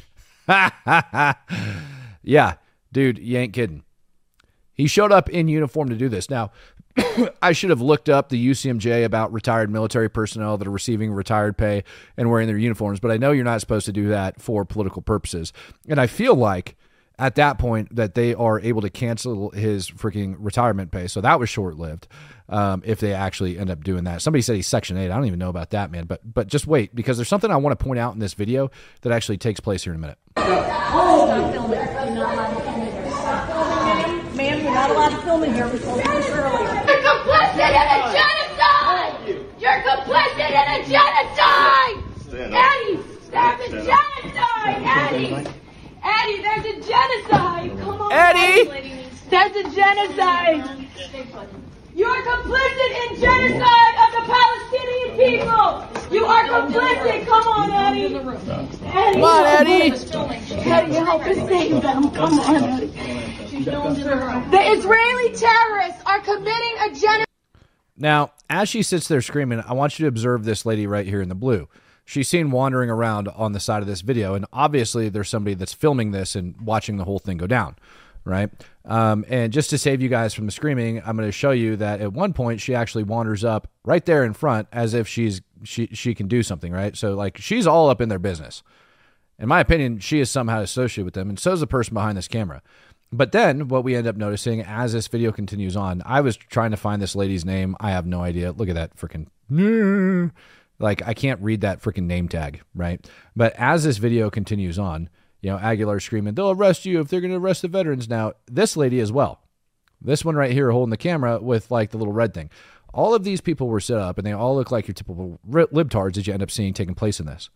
Yeah, dude, you ain't kidding. He showed up in uniform to do this. Now, I should have looked up the U C M J about retired military personnel that are receiving retired pay and wearing their uniforms, but I know you're not supposed to do that for political purposes. And I feel like at that point that they are able to cancel his freaking retirement pay. So that was short-lived um, if they actually end up doing that. Somebody said he's Section eight. I don't even know about that, man. But but just wait, because there's something I want to point out in this video that actually takes place here in a minute. Ma'am, you're not allowed to film in here. We told you this earlier. You're complicit in a genocide! You're complicit in a genocide! Eddie, there's a genocide! Eddie! Eddie, there's a genocide! Come on, Eddie! There's a genocide! You're complicit in genocide of the Palestinian people! You are complicit! Come on, Eddie! Eddie, Come on, Eddie! Eddie, help us save them! Come on, Eddie! The Israeli terrorists are committing a genocide. Now, as she sits there screaming, I want you to observe this lady right here in the blue. She's seen wandering around on the side of this video, and obviously there's somebody that's filming this and watching the whole thing go down, right? Um, and just to save you guys from the screaming, I'm going to show you that at one point she actually wanders up right there in front as if she's she she can do something, right? So like she's all up in their business. In my opinion, she is somehow associated with them, and so is the person behind this camera. But then what we end up noticing as this video continues on, I was trying to find this lady's name. I have no idea. Look at that freaking, like, I can't read that freaking name tag, right? But as this video continues on, you know, Aguilar screaming, they'll arrest you if they're going to arrest the veterans. Now, this lady as well. This one right here holding the camera with like the little red thing. All of these people were set up and they all look like your typical libtards that you end up seeing taking place in this.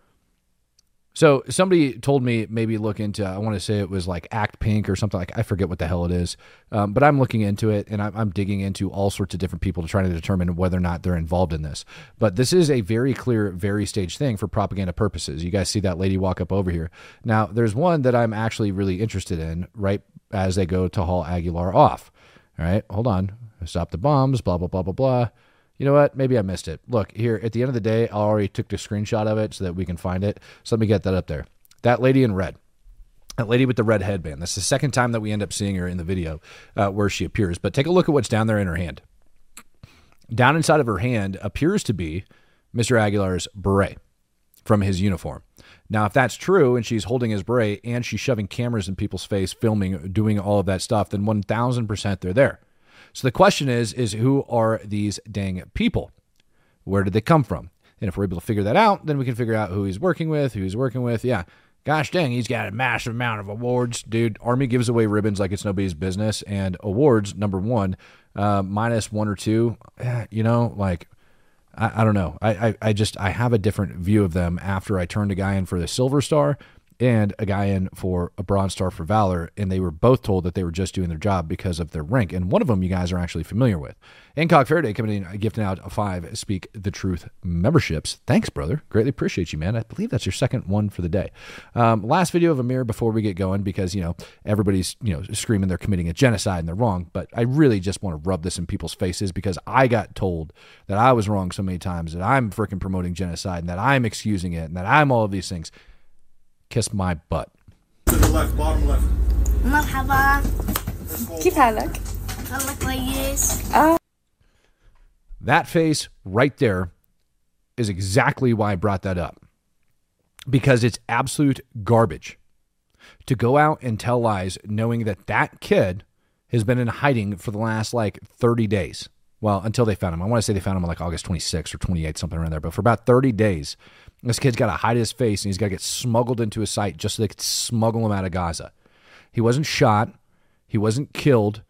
So somebody told me maybe look into, I want to say it was like Act Pink or something like, I forget what the hell it is. Um, but I'm looking into it and I'm, I'm digging into all sorts of different people to try to determine whether or not they're involved in this. But this is a very clear, very staged thing for propaganda purposes. You guys see that lady walk up over here. Now there's one that I'm actually really interested in right as they go to haul Aguilar off. All right, hold on. Stop the bombs, blah, blah, blah, blah, blah. You know what? Maybe I missed it. Look, here, at the end of the day, I already took the screenshot of it so that we can find it. So let me get that up there. That lady in red. That lady with the red headband. That's the second time that we end up seeing her in the video uh, where she appears. But take a look at what's down there in her hand. Down inside of her hand appears to be Mister Aguilar's beret from his uniform. Now, if that's true and she's holding his beret and she's shoving cameras in people's face, filming, doing all of that stuff, then one thousand percent they're there. So the question is, is who are these dang people? Where did they come from? And if we're able to figure that out, then we can figure out who he's working with, who he's working with. Yeah. Gosh dang, he's got a massive amount of awards. Dude, Army gives away ribbons like it's nobody's business. And awards, number one, uh, minus one or two, eh, you know, like, I, I don't know. I, I, I just, I have a different view of them after I turned a guy in for the Silver Star and a guy in for a Bronze Star for Valor, and they were both told that they were just doing their job because of their rank. And one of them you guys are actually familiar with. Hancock Faraday coming in, gifting out five Speak the Truth memberships. Thanks, brother. Greatly appreciate you, man. I believe that's your second one for the day. Um, last video of Amir before we get going, because, you know, everybody's, you know, screaming they're committing a genocide and they're wrong, but I really just want to rub this in people's faces because I got told that I was wrong so many times, that I'm freaking promoting genocide and that I'm excusing it and that I'm all of these things. Kiss my butt. To the left, bottom left. مرحبا. كيف حالك؟ والله كويس. That face right there is exactly why I brought that up. Because it's absolute garbage to go out and tell lies knowing that that kid has been in hiding for the last like thirty days. Well, until they found him. I want to say they found him on like August twenty-sixth or twenty-eighth, something around there. But for about thirty days, this kid's got to hide his face and he's got to get smuggled into a site just so they could smuggle him out of Gaza. He wasn't shot. He wasn't killed.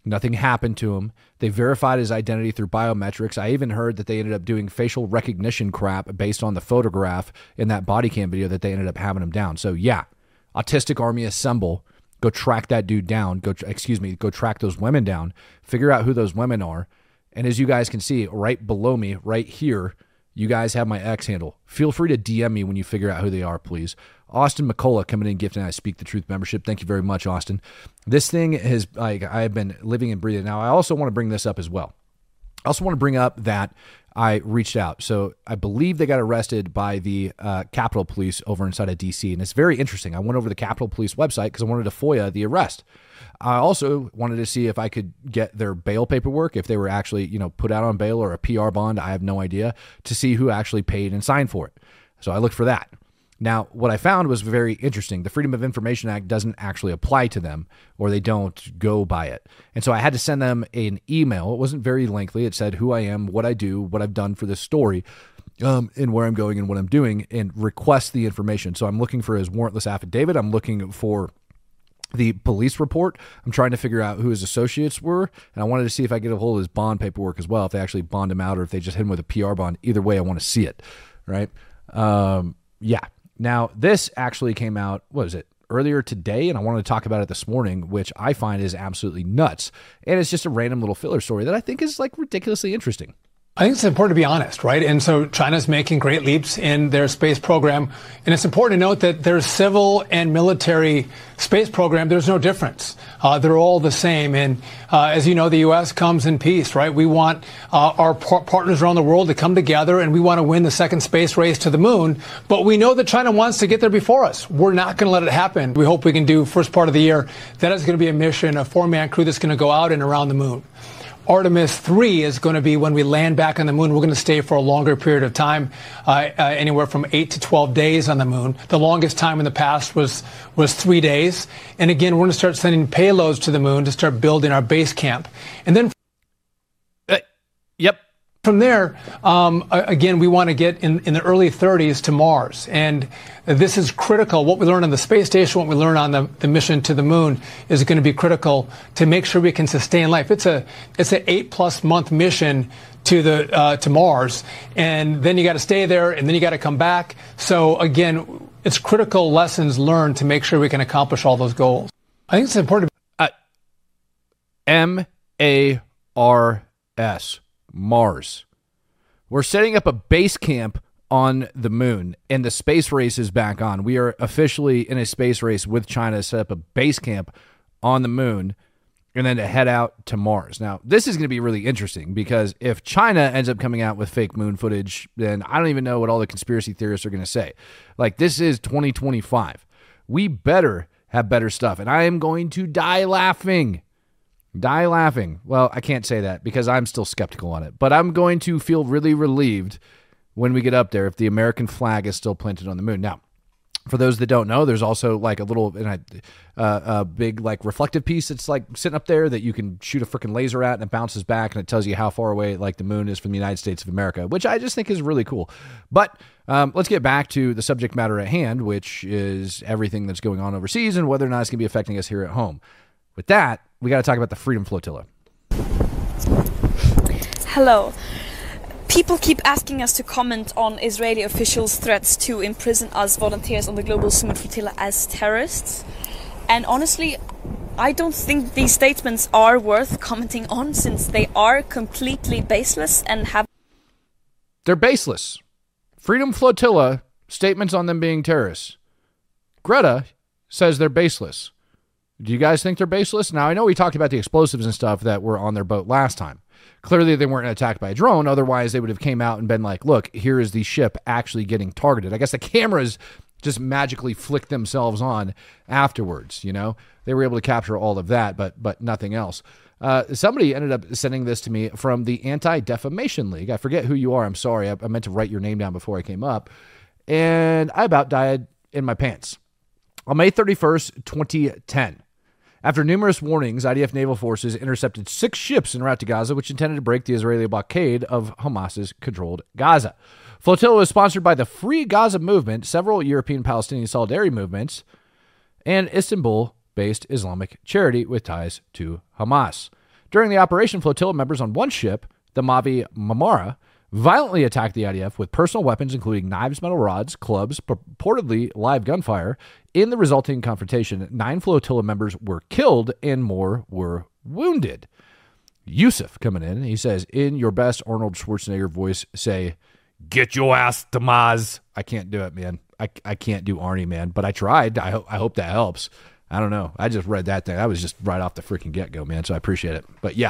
Nothing happened to him. They verified his identity through biometrics. I even heard that they ended up doing facial recognition crap based on the photograph in that body cam video that they ended up having him down. So yeah, Autistic Army Assemble. Go track that dude down. Go, excuse me, go track those women down. Figure out who those women are. And as you guys can see right below me, right here, you guys have my X handle. Feel free to D M me when you figure out who they are, please. Austin McCullough coming in gifting I Speak the Truth membership. Thank you very much, Austin. This thing has, like, I've been living and breathing. Now, I also want to bring this up as well. I also want to bring up that I reached out. So I believe they got arrested by the uh, Capitol Police over inside of D C, and it's very interesting. I went over to the Capitol Police website because I wanted to FOIA the arrest. I also wanted to see if I could get their bail paperwork, if they were actually, you know, put out on bail or a P R bond. I have no idea, to see who actually paid and signed for it. So I looked for that. Now, what I found was very interesting. The Freedom of Information Act doesn't actually apply to them, or they don't go by it. And so I had to send them an email. It wasn't very lengthy. It said who I am, what I do, what I've done for this story, um, and where I'm going and what I'm doing, and request the information. So I'm looking for his warrantless affidavit. I'm looking for the police report. I'm trying to figure out who his associates were, and I wanted to see if I could get a hold of his bond paperwork as well, if they actually bond him out or if they just hit him with a P R bond. Either way, I want to see it, right? Um, yeah. Now, this actually came out, what was it, earlier today, and I wanted to talk about it this morning, which I find is absolutely nuts. And it's just a random little filler story that I think is like ridiculously interesting. I think it's important to be honest, right? And so China's making great leaps in their space program. And it's important to note that their civil and military space program, there's no difference. Uh, they're all the same. And uh, as you know, the U S comes in peace, right? We want uh, our par- partners around the world to come together, and we want to win the second space race to the moon. But we know that China wants to get there before us. We're not going to let it happen. We hope we can do first part of the year. That is going to be a mission, a four-man crew that's going to go out and around the moon. Artemis three is going to be when we land back on the moon. We're going to stay for a longer period of time, uh, uh, anywhere from eight to twelve days on the moon. The longest time in the past was was three days. And again, we're going to start sending payloads to the moon to start building our base camp. And then, uh, yep. From there, um, again, we want to get in, in the early thirties to Mars. And this is critical. What we learn on the space station, what we learn on the, the mission to the moon is going to be critical to make sure we can sustain life. It's a it's an eight plus month mission to the uh, to Mars. And then you got to stay there, and then you got to come back. So again, it's critical lessons learned to make sure we can accomplish all those goals. I think it's important. Uh, M A R S. Mars. We're setting up a base camp on the moon, and the space race is back on. We are officially in a space race with China to set up a base camp on the moon and then to head out to Mars. Now, this is going to be really interesting because if China ends up coming out with fake moon footage, then I don't even know what all the conspiracy theorists are going to say. Like, this is twenty twenty-five. We better have better stuff, and I am going to die laughing. Die laughing. Well, I can't say that because I'm still skeptical on it, but I'm going to feel really relieved when we get up there if the American flag is still planted on the moon. Now, for those that don't know, there's also like a little uh, a big like reflective piece that's like sitting up there that you can shoot a freaking laser at, and it bounces back and it tells you how far away like the moon is from the United States of America, which I just think is really cool. But um, let's get back to the subject matter at hand, which is everything that's going on overseas and whether or not it's going to be affecting us here at home. With that, we got to talk about the Freedom Flotilla. Hello. People keep asking us to comment on Israeli officials' threats to imprison us volunteers on the Global Summit Flotilla as terrorists. And honestly, I don't think these statements are worth commenting on since they are completely baseless and have... They're baseless. Freedom Flotilla, statements on them being terrorists. Greta says they're baseless. Do you guys think they're baseless? Now, I know we talked about the explosives and stuff that were on their boat last time. Clearly, they weren't attacked by a drone. Otherwise, they would have came out and been like, look, here is the ship actually getting targeted. I guess the cameras just magically flicked themselves on afterwards, you know? They were able to capture all of that, but but nothing else. Uh, somebody ended up sending this to me from the Anti-Defamation League. I forget who you are. I'm sorry. I, I meant to write your name down before I came up. And I about died in my pants. On May thirty-first, twenty ten, after numerous warnings, I D F naval forces intercepted six ships en route to Gaza, which intended to break the Israeli blockade of Hamas's controlled Gaza. Flotilla was sponsored by the Free Gaza Movement, several European Palestinian solidarity movements, and Istanbul-based Islamic charity with ties to Hamas. During the operation, flotilla members on one ship, the Mavi Marmara, violently attacked the I D F with personal weapons, including knives, metal rods, clubs, purportedly live gunfire. In the resulting confrontation, nine flotilla members were killed and more were wounded. Yusuf coming in, he says, in your best Arnold Schwarzenegger voice, say, "Get your ass to Maz." I can't do it, man. I, I can't do Arnie, man, but I tried. I, ho- I hope that helps. I don't know. I just read that thing. That was just right off the freaking get-go, man, so I appreciate it. But yeah.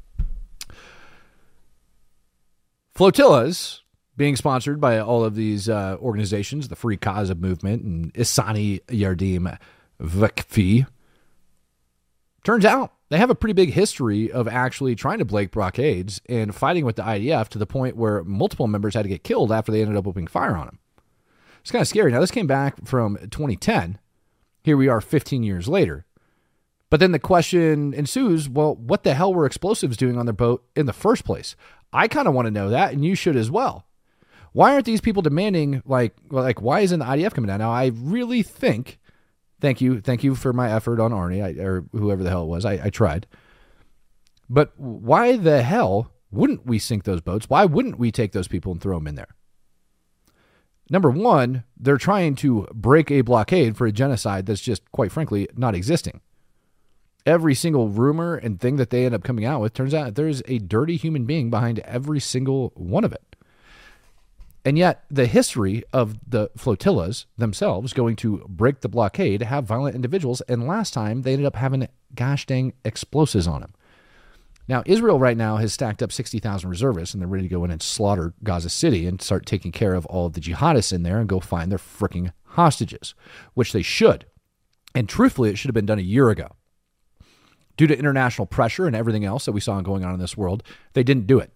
Flotillas being sponsored by all of these uh, organizations, the Free Gaza Movement and Isani Yardim Vakfi. Turns out they have a pretty big history of actually trying to break blockades and fighting with the I D F to the point where multiple members had to get killed after they ended up opening fire on them. It's kind of scary. Now, this came back from twenty ten. Here we are fifteen years later. But then the question ensues, well, what the hell were explosives doing on their boat in the first place? I kind of want to know that, and you should as well. Why aren't these people demanding, like, like why isn't the I D F coming down? Now, I really think, thank you, thank you for my effort on Arnie, I, or whoever the hell it was. I, I tried. But why the hell wouldn't we sink those boats? Why wouldn't we take those people and throw them in there? Number one, they're trying to break a blockade for a genocide that's just, quite frankly, not existing. Every single rumor and thing that they end up coming out with, turns out there's a dirty human being behind every single one of it. And yet, the history of the flotillas themselves going to break the blockade have violent individuals, and last time they ended up having gosh dang explosives on them. Now, Israel right now has stacked up sixty thousand reservists, and they're ready to go in and slaughter Gaza City and start taking care of all of the jihadists in there and go find their freaking hostages, which they should. And truthfully, it should have been done a year ago. Due to international pressure and everything else that we saw going on in this world, they didn't do it.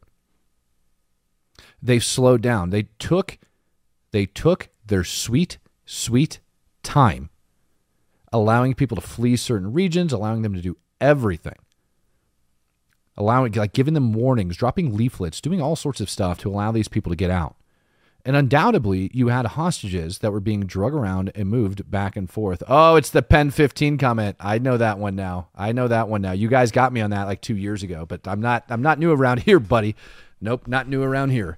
They slowed down. They took, they took their sweet, sweet time, allowing people to flee certain regions, allowing them to do everything. Allowing, like giving them warnings, dropping leaflets, doing all sorts of stuff to allow these people to get out. And undoubtedly, you had hostages that were being drug around and moved back and forth. Oh, it's the Pen fifteen comment. I know that one now. I know that one now. You guys got me on that like two years ago, but I'm not I'm not new around here, buddy. Nope, not new around here.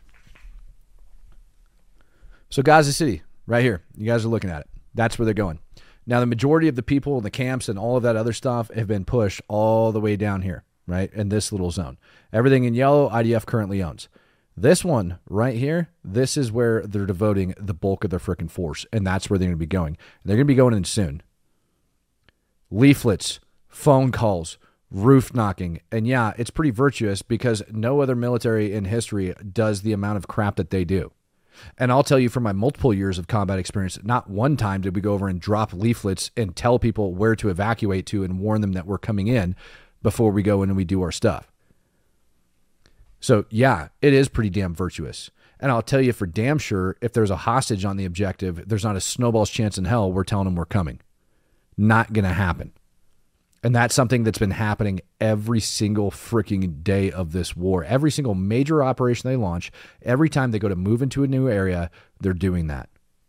So Gaza City, right here. You guys are looking at it. That's where they're going. Now, the majority of the people in the camps and all of that other stuff have been pushed all the way down here, right, in this little zone. Everything in yellow, I D F currently owns. This one right here, this is where they're devoting the bulk of their freaking force, and that's where they're going to be going. They're going to be going in soon. Leaflets, phone calls, roof knocking, and yeah, it's pretty virtuous because no other military in history does the amount of crap that they do. And I'll tell you from my multiple years of combat experience, not one time did we go over and drop leaflets and tell people where to evacuate to and warn them that we're coming in before we go in and we do our stuff. So, yeah, it is pretty damn virtuous. And I'll tell you for damn sure, if there's a hostage on the objective, there's not a snowball's chance in hell we're telling them we're coming. Not going to happen. And that's something that's been happening every single freaking day of this war. Every single major operation they launch, every time they go to move into a new area, they're doing that.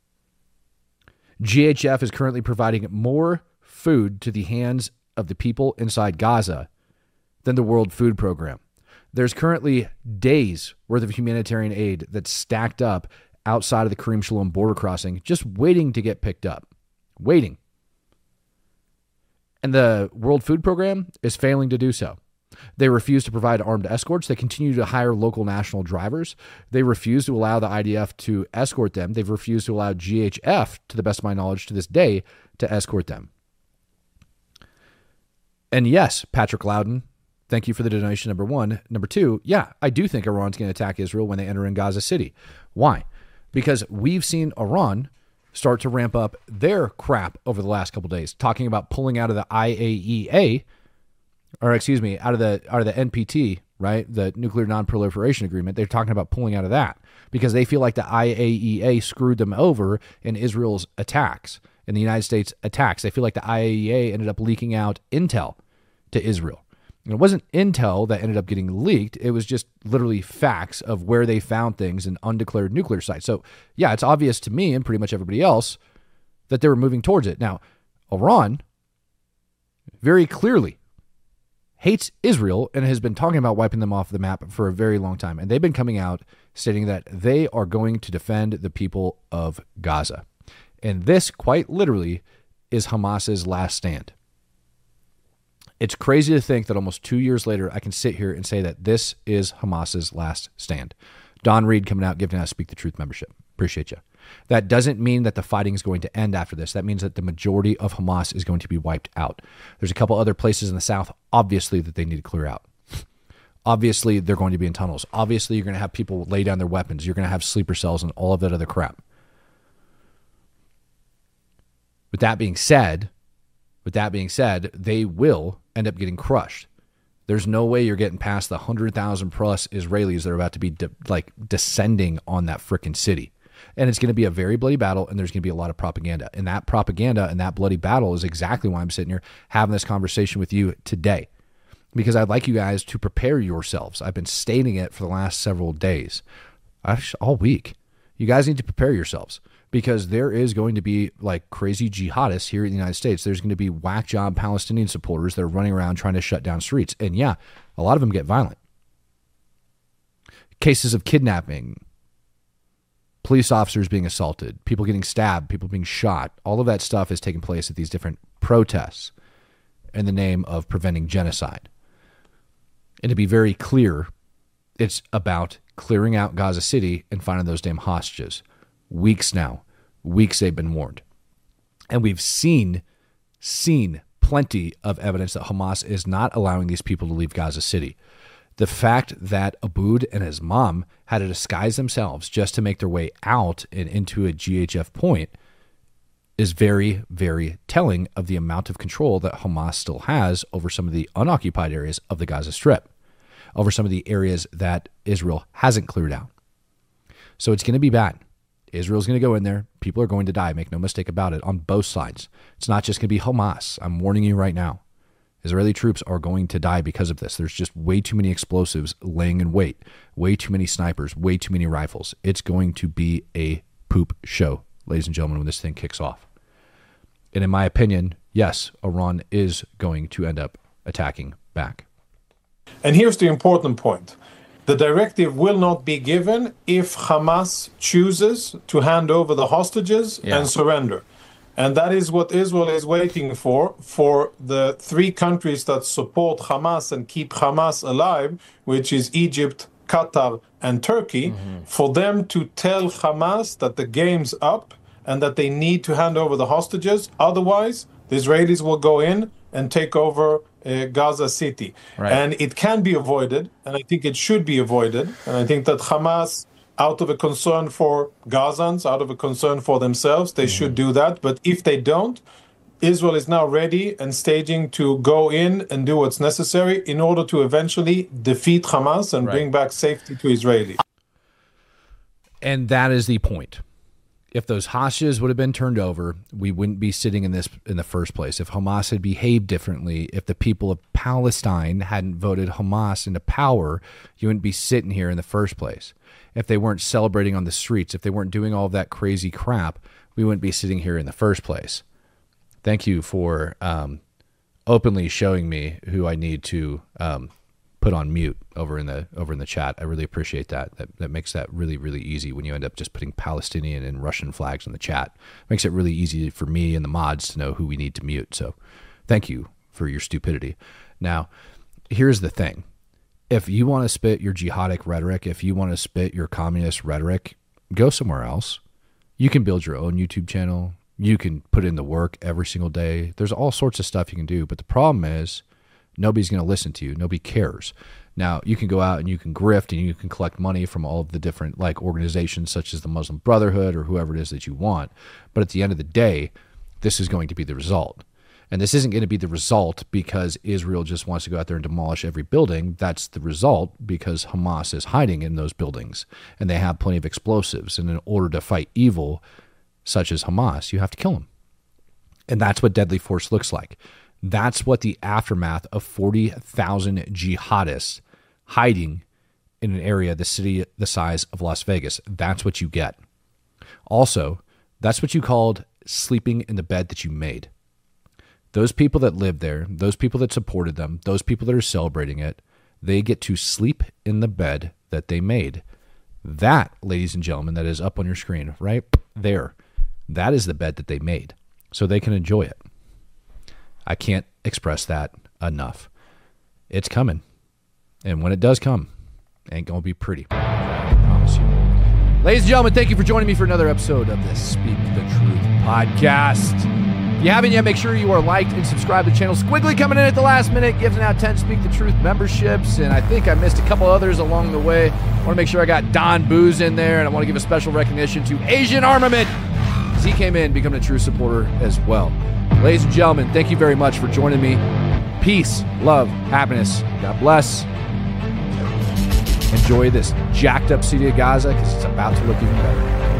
G H F is currently providing more food to the hands of the people inside Gaza than the World Food Program. There's currently days worth of humanitarian aid that's stacked up outside of the Karim Shalom border crossing, just waiting to get picked up. Waiting. And the World Food Program is failing to do so. They refuse to provide armed escorts. They continue to hire local national drivers. They refuse to allow the I D F to escort them. They've refused to allow G H F, to the best of my knowledge, to this day, to escort them. And yes, Patrick Loudon, thank you for the donation, number one. Number two, yeah, I do think Iran's going to attack Israel when they enter in Gaza City. Why? Because we've seen Iran start to ramp up their crap over the last couple of days, talking about pulling out of the I A E A, or excuse me, out of the out of the N P T, right? The Nuclear Non-Proliferation Agreement. They're talking about pulling out of that because they feel like the I A E A screwed them over in Israel's attacks, in the United States attacks. They feel like the I A E A ended up leaking out intel to Israel. And it wasn't intel that ended up getting leaked. It was just literally facts of where they found things in undeclared nuclear sites. So, yeah, it's obvious to me and pretty much everybody else that they were moving towards it. Now, Iran very clearly hates Israel and has been talking about wiping them off the map for a very long time. And they've been coming out stating that they are going to defend the people of Gaza. And this, quite literally, is Hamas's last stand. It's crazy to think that almost two years later, I can sit here and say that this is Hamas's last stand. Don Reed coming out, giving us Speak the Truth membership. Appreciate you. That doesn't mean that the fighting is going to end after this. That means that the majority of Hamas is going to be wiped out. There's a couple other places in the south, obviously, that they need to clear out. Obviously, they're going to be in tunnels. Obviously, you're going to have people lay down their weapons. You're going to have sleeper cells and all of that other crap. With that being said, with that being said, they will end up getting crushed. There's no way you're getting past the one hundred thousand plus Israelis that are about to be de- like descending on that frickin' city. And it's going to be a very bloody battle, and there's going to be a lot of propaganda. And that propaganda and that bloody battle is exactly why I'm sitting here having this conversation with you today. Because I'd like you guys to prepare yourselves. I've been stating it for the last several days, all week. You guys need to prepare yourselves. Because there is going to be like crazy jihadists here in the United States. There's going to be whack job Palestinian supporters that are running around trying to shut down streets. And yeah, a lot of them get violent. Cases of kidnapping, police officers being assaulted, people getting stabbed, people being shot. All of that stuff is taking place at these different protests in the name of preventing genocide. And to be very clear, it's about clearing out Gaza City and finding those damn hostages. Weeks now. Weeks they've been warned. And we've seen, seen plenty of evidence that Hamas is not allowing these people to leave Gaza City. The fact that Aboud and his mom had to disguise themselves just to make their way out and into a G H F point is very, very telling of the amount of control that Hamas still has over some of the unoccupied areas of the Gaza Strip, over some of the areas that Israel hasn't cleared out. So it's going to be bad. Israel's going to go in there. People are going to die. Make no mistake about it on both sides. It's not just going to be Hamas. I'm warning you right now. Israeli troops are going to die because of this. There's just way too many explosives laying in wait. Way too many snipers. Way too many rifles. It's going to be a poop show, ladies and gentlemen, when this thing kicks off. And in my opinion, yes, Iran is going to end up attacking back. And here's the important point. The directive will not be given if Hamas chooses to hand over the hostages yeah. and surrender. And that is what Israel is waiting for, for the three countries that support Hamas and keep Hamas alive, which is Egypt, Qatar, and Turkey, mm-hmm. for them to tell Hamas that the game's up and that they need to hand over the hostages. Otherwise, the Israelis will go in and take over uh, Gaza City. Right. And it can be avoided, and I think it should be avoided. And I think that Hamas, out of a concern for Gazans, out of a concern for themselves, they mm-hmm. should do that. But if they don't, Israel is now ready and staging to go in and do what's necessary in order to eventually defeat Hamas and right. bring back safety to Israelis. And that is the point. If those hostages would have been turned over, we wouldn't be sitting in this in the first place. If Hamas had behaved differently, if the people of Palestine hadn't voted Hamas into power, you wouldn't be sitting here in the first place. If they weren't celebrating on the streets, if they weren't doing all of that crazy crap, we wouldn't be sitting here in the first place. Thank you for um, openly showing me who I need to um, put on mute over in the over in the chat. I really appreciate that. That that makes that really, really easy when you end up just putting Palestinian and Russian flags in the chat. It makes it really easy for me and the mods to know who we need to mute. So thank you for your stupidity. Now, here's the thing. If you want to spit your jihadic rhetoric, if you want to spit your communist rhetoric, go somewhere else. You can build your own YouTube channel. You can put in the work every single day. There's all sorts of stuff you can do. But the problem is nobody's going to listen to you. Nobody cares. Now, you can go out and you can grift and you can collect money from all of the different like organizations such as the Muslim Brotherhood or whoever it is that you want. But at the end of the day, this is going to be the result. And this isn't going to be the result because Israel just wants to go out there and demolish every building. That's the result because Hamas is hiding in those buildings and they have plenty of explosives. And in order to fight evil such as Hamas, you have to kill them. And that's what deadly force looks like. That's what the aftermath of forty thousand jihadists hiding in an area, the city the size of Las Vegas, that's what you get. Also, that's what you called sleeping in the bed that you made. Those people that live there, those people that supported them, those people that are celebrating it, they get to sleep in the bed that they made. That, ladies and gentlemen, that is up on your screen right there, that is the bed that they made, so they can enjoy it. I can't express that enough. It's coming. And when it does come, it ain't going to be pretty. I promise you. Ladies and gentlemen, thank you for joining me for another episode of the Speak the Truth podcast. If you haven't yet, make sure you are liked and subscribed to the channel. Squiggly coming in at the last minute, giving out ten Speak the Truth memberships, and I think I missed a couple others along the way. I want to make sure I got Don Booze in there, and I want to give a special recognition to Asian Armament, as he came in, becoming a true supporter as well. Ladies and gentlemen, thank you very much for joining me. Peace, love, happiness. God bless. Enjoy this jacked up city of Gaza, because it's about to look even better.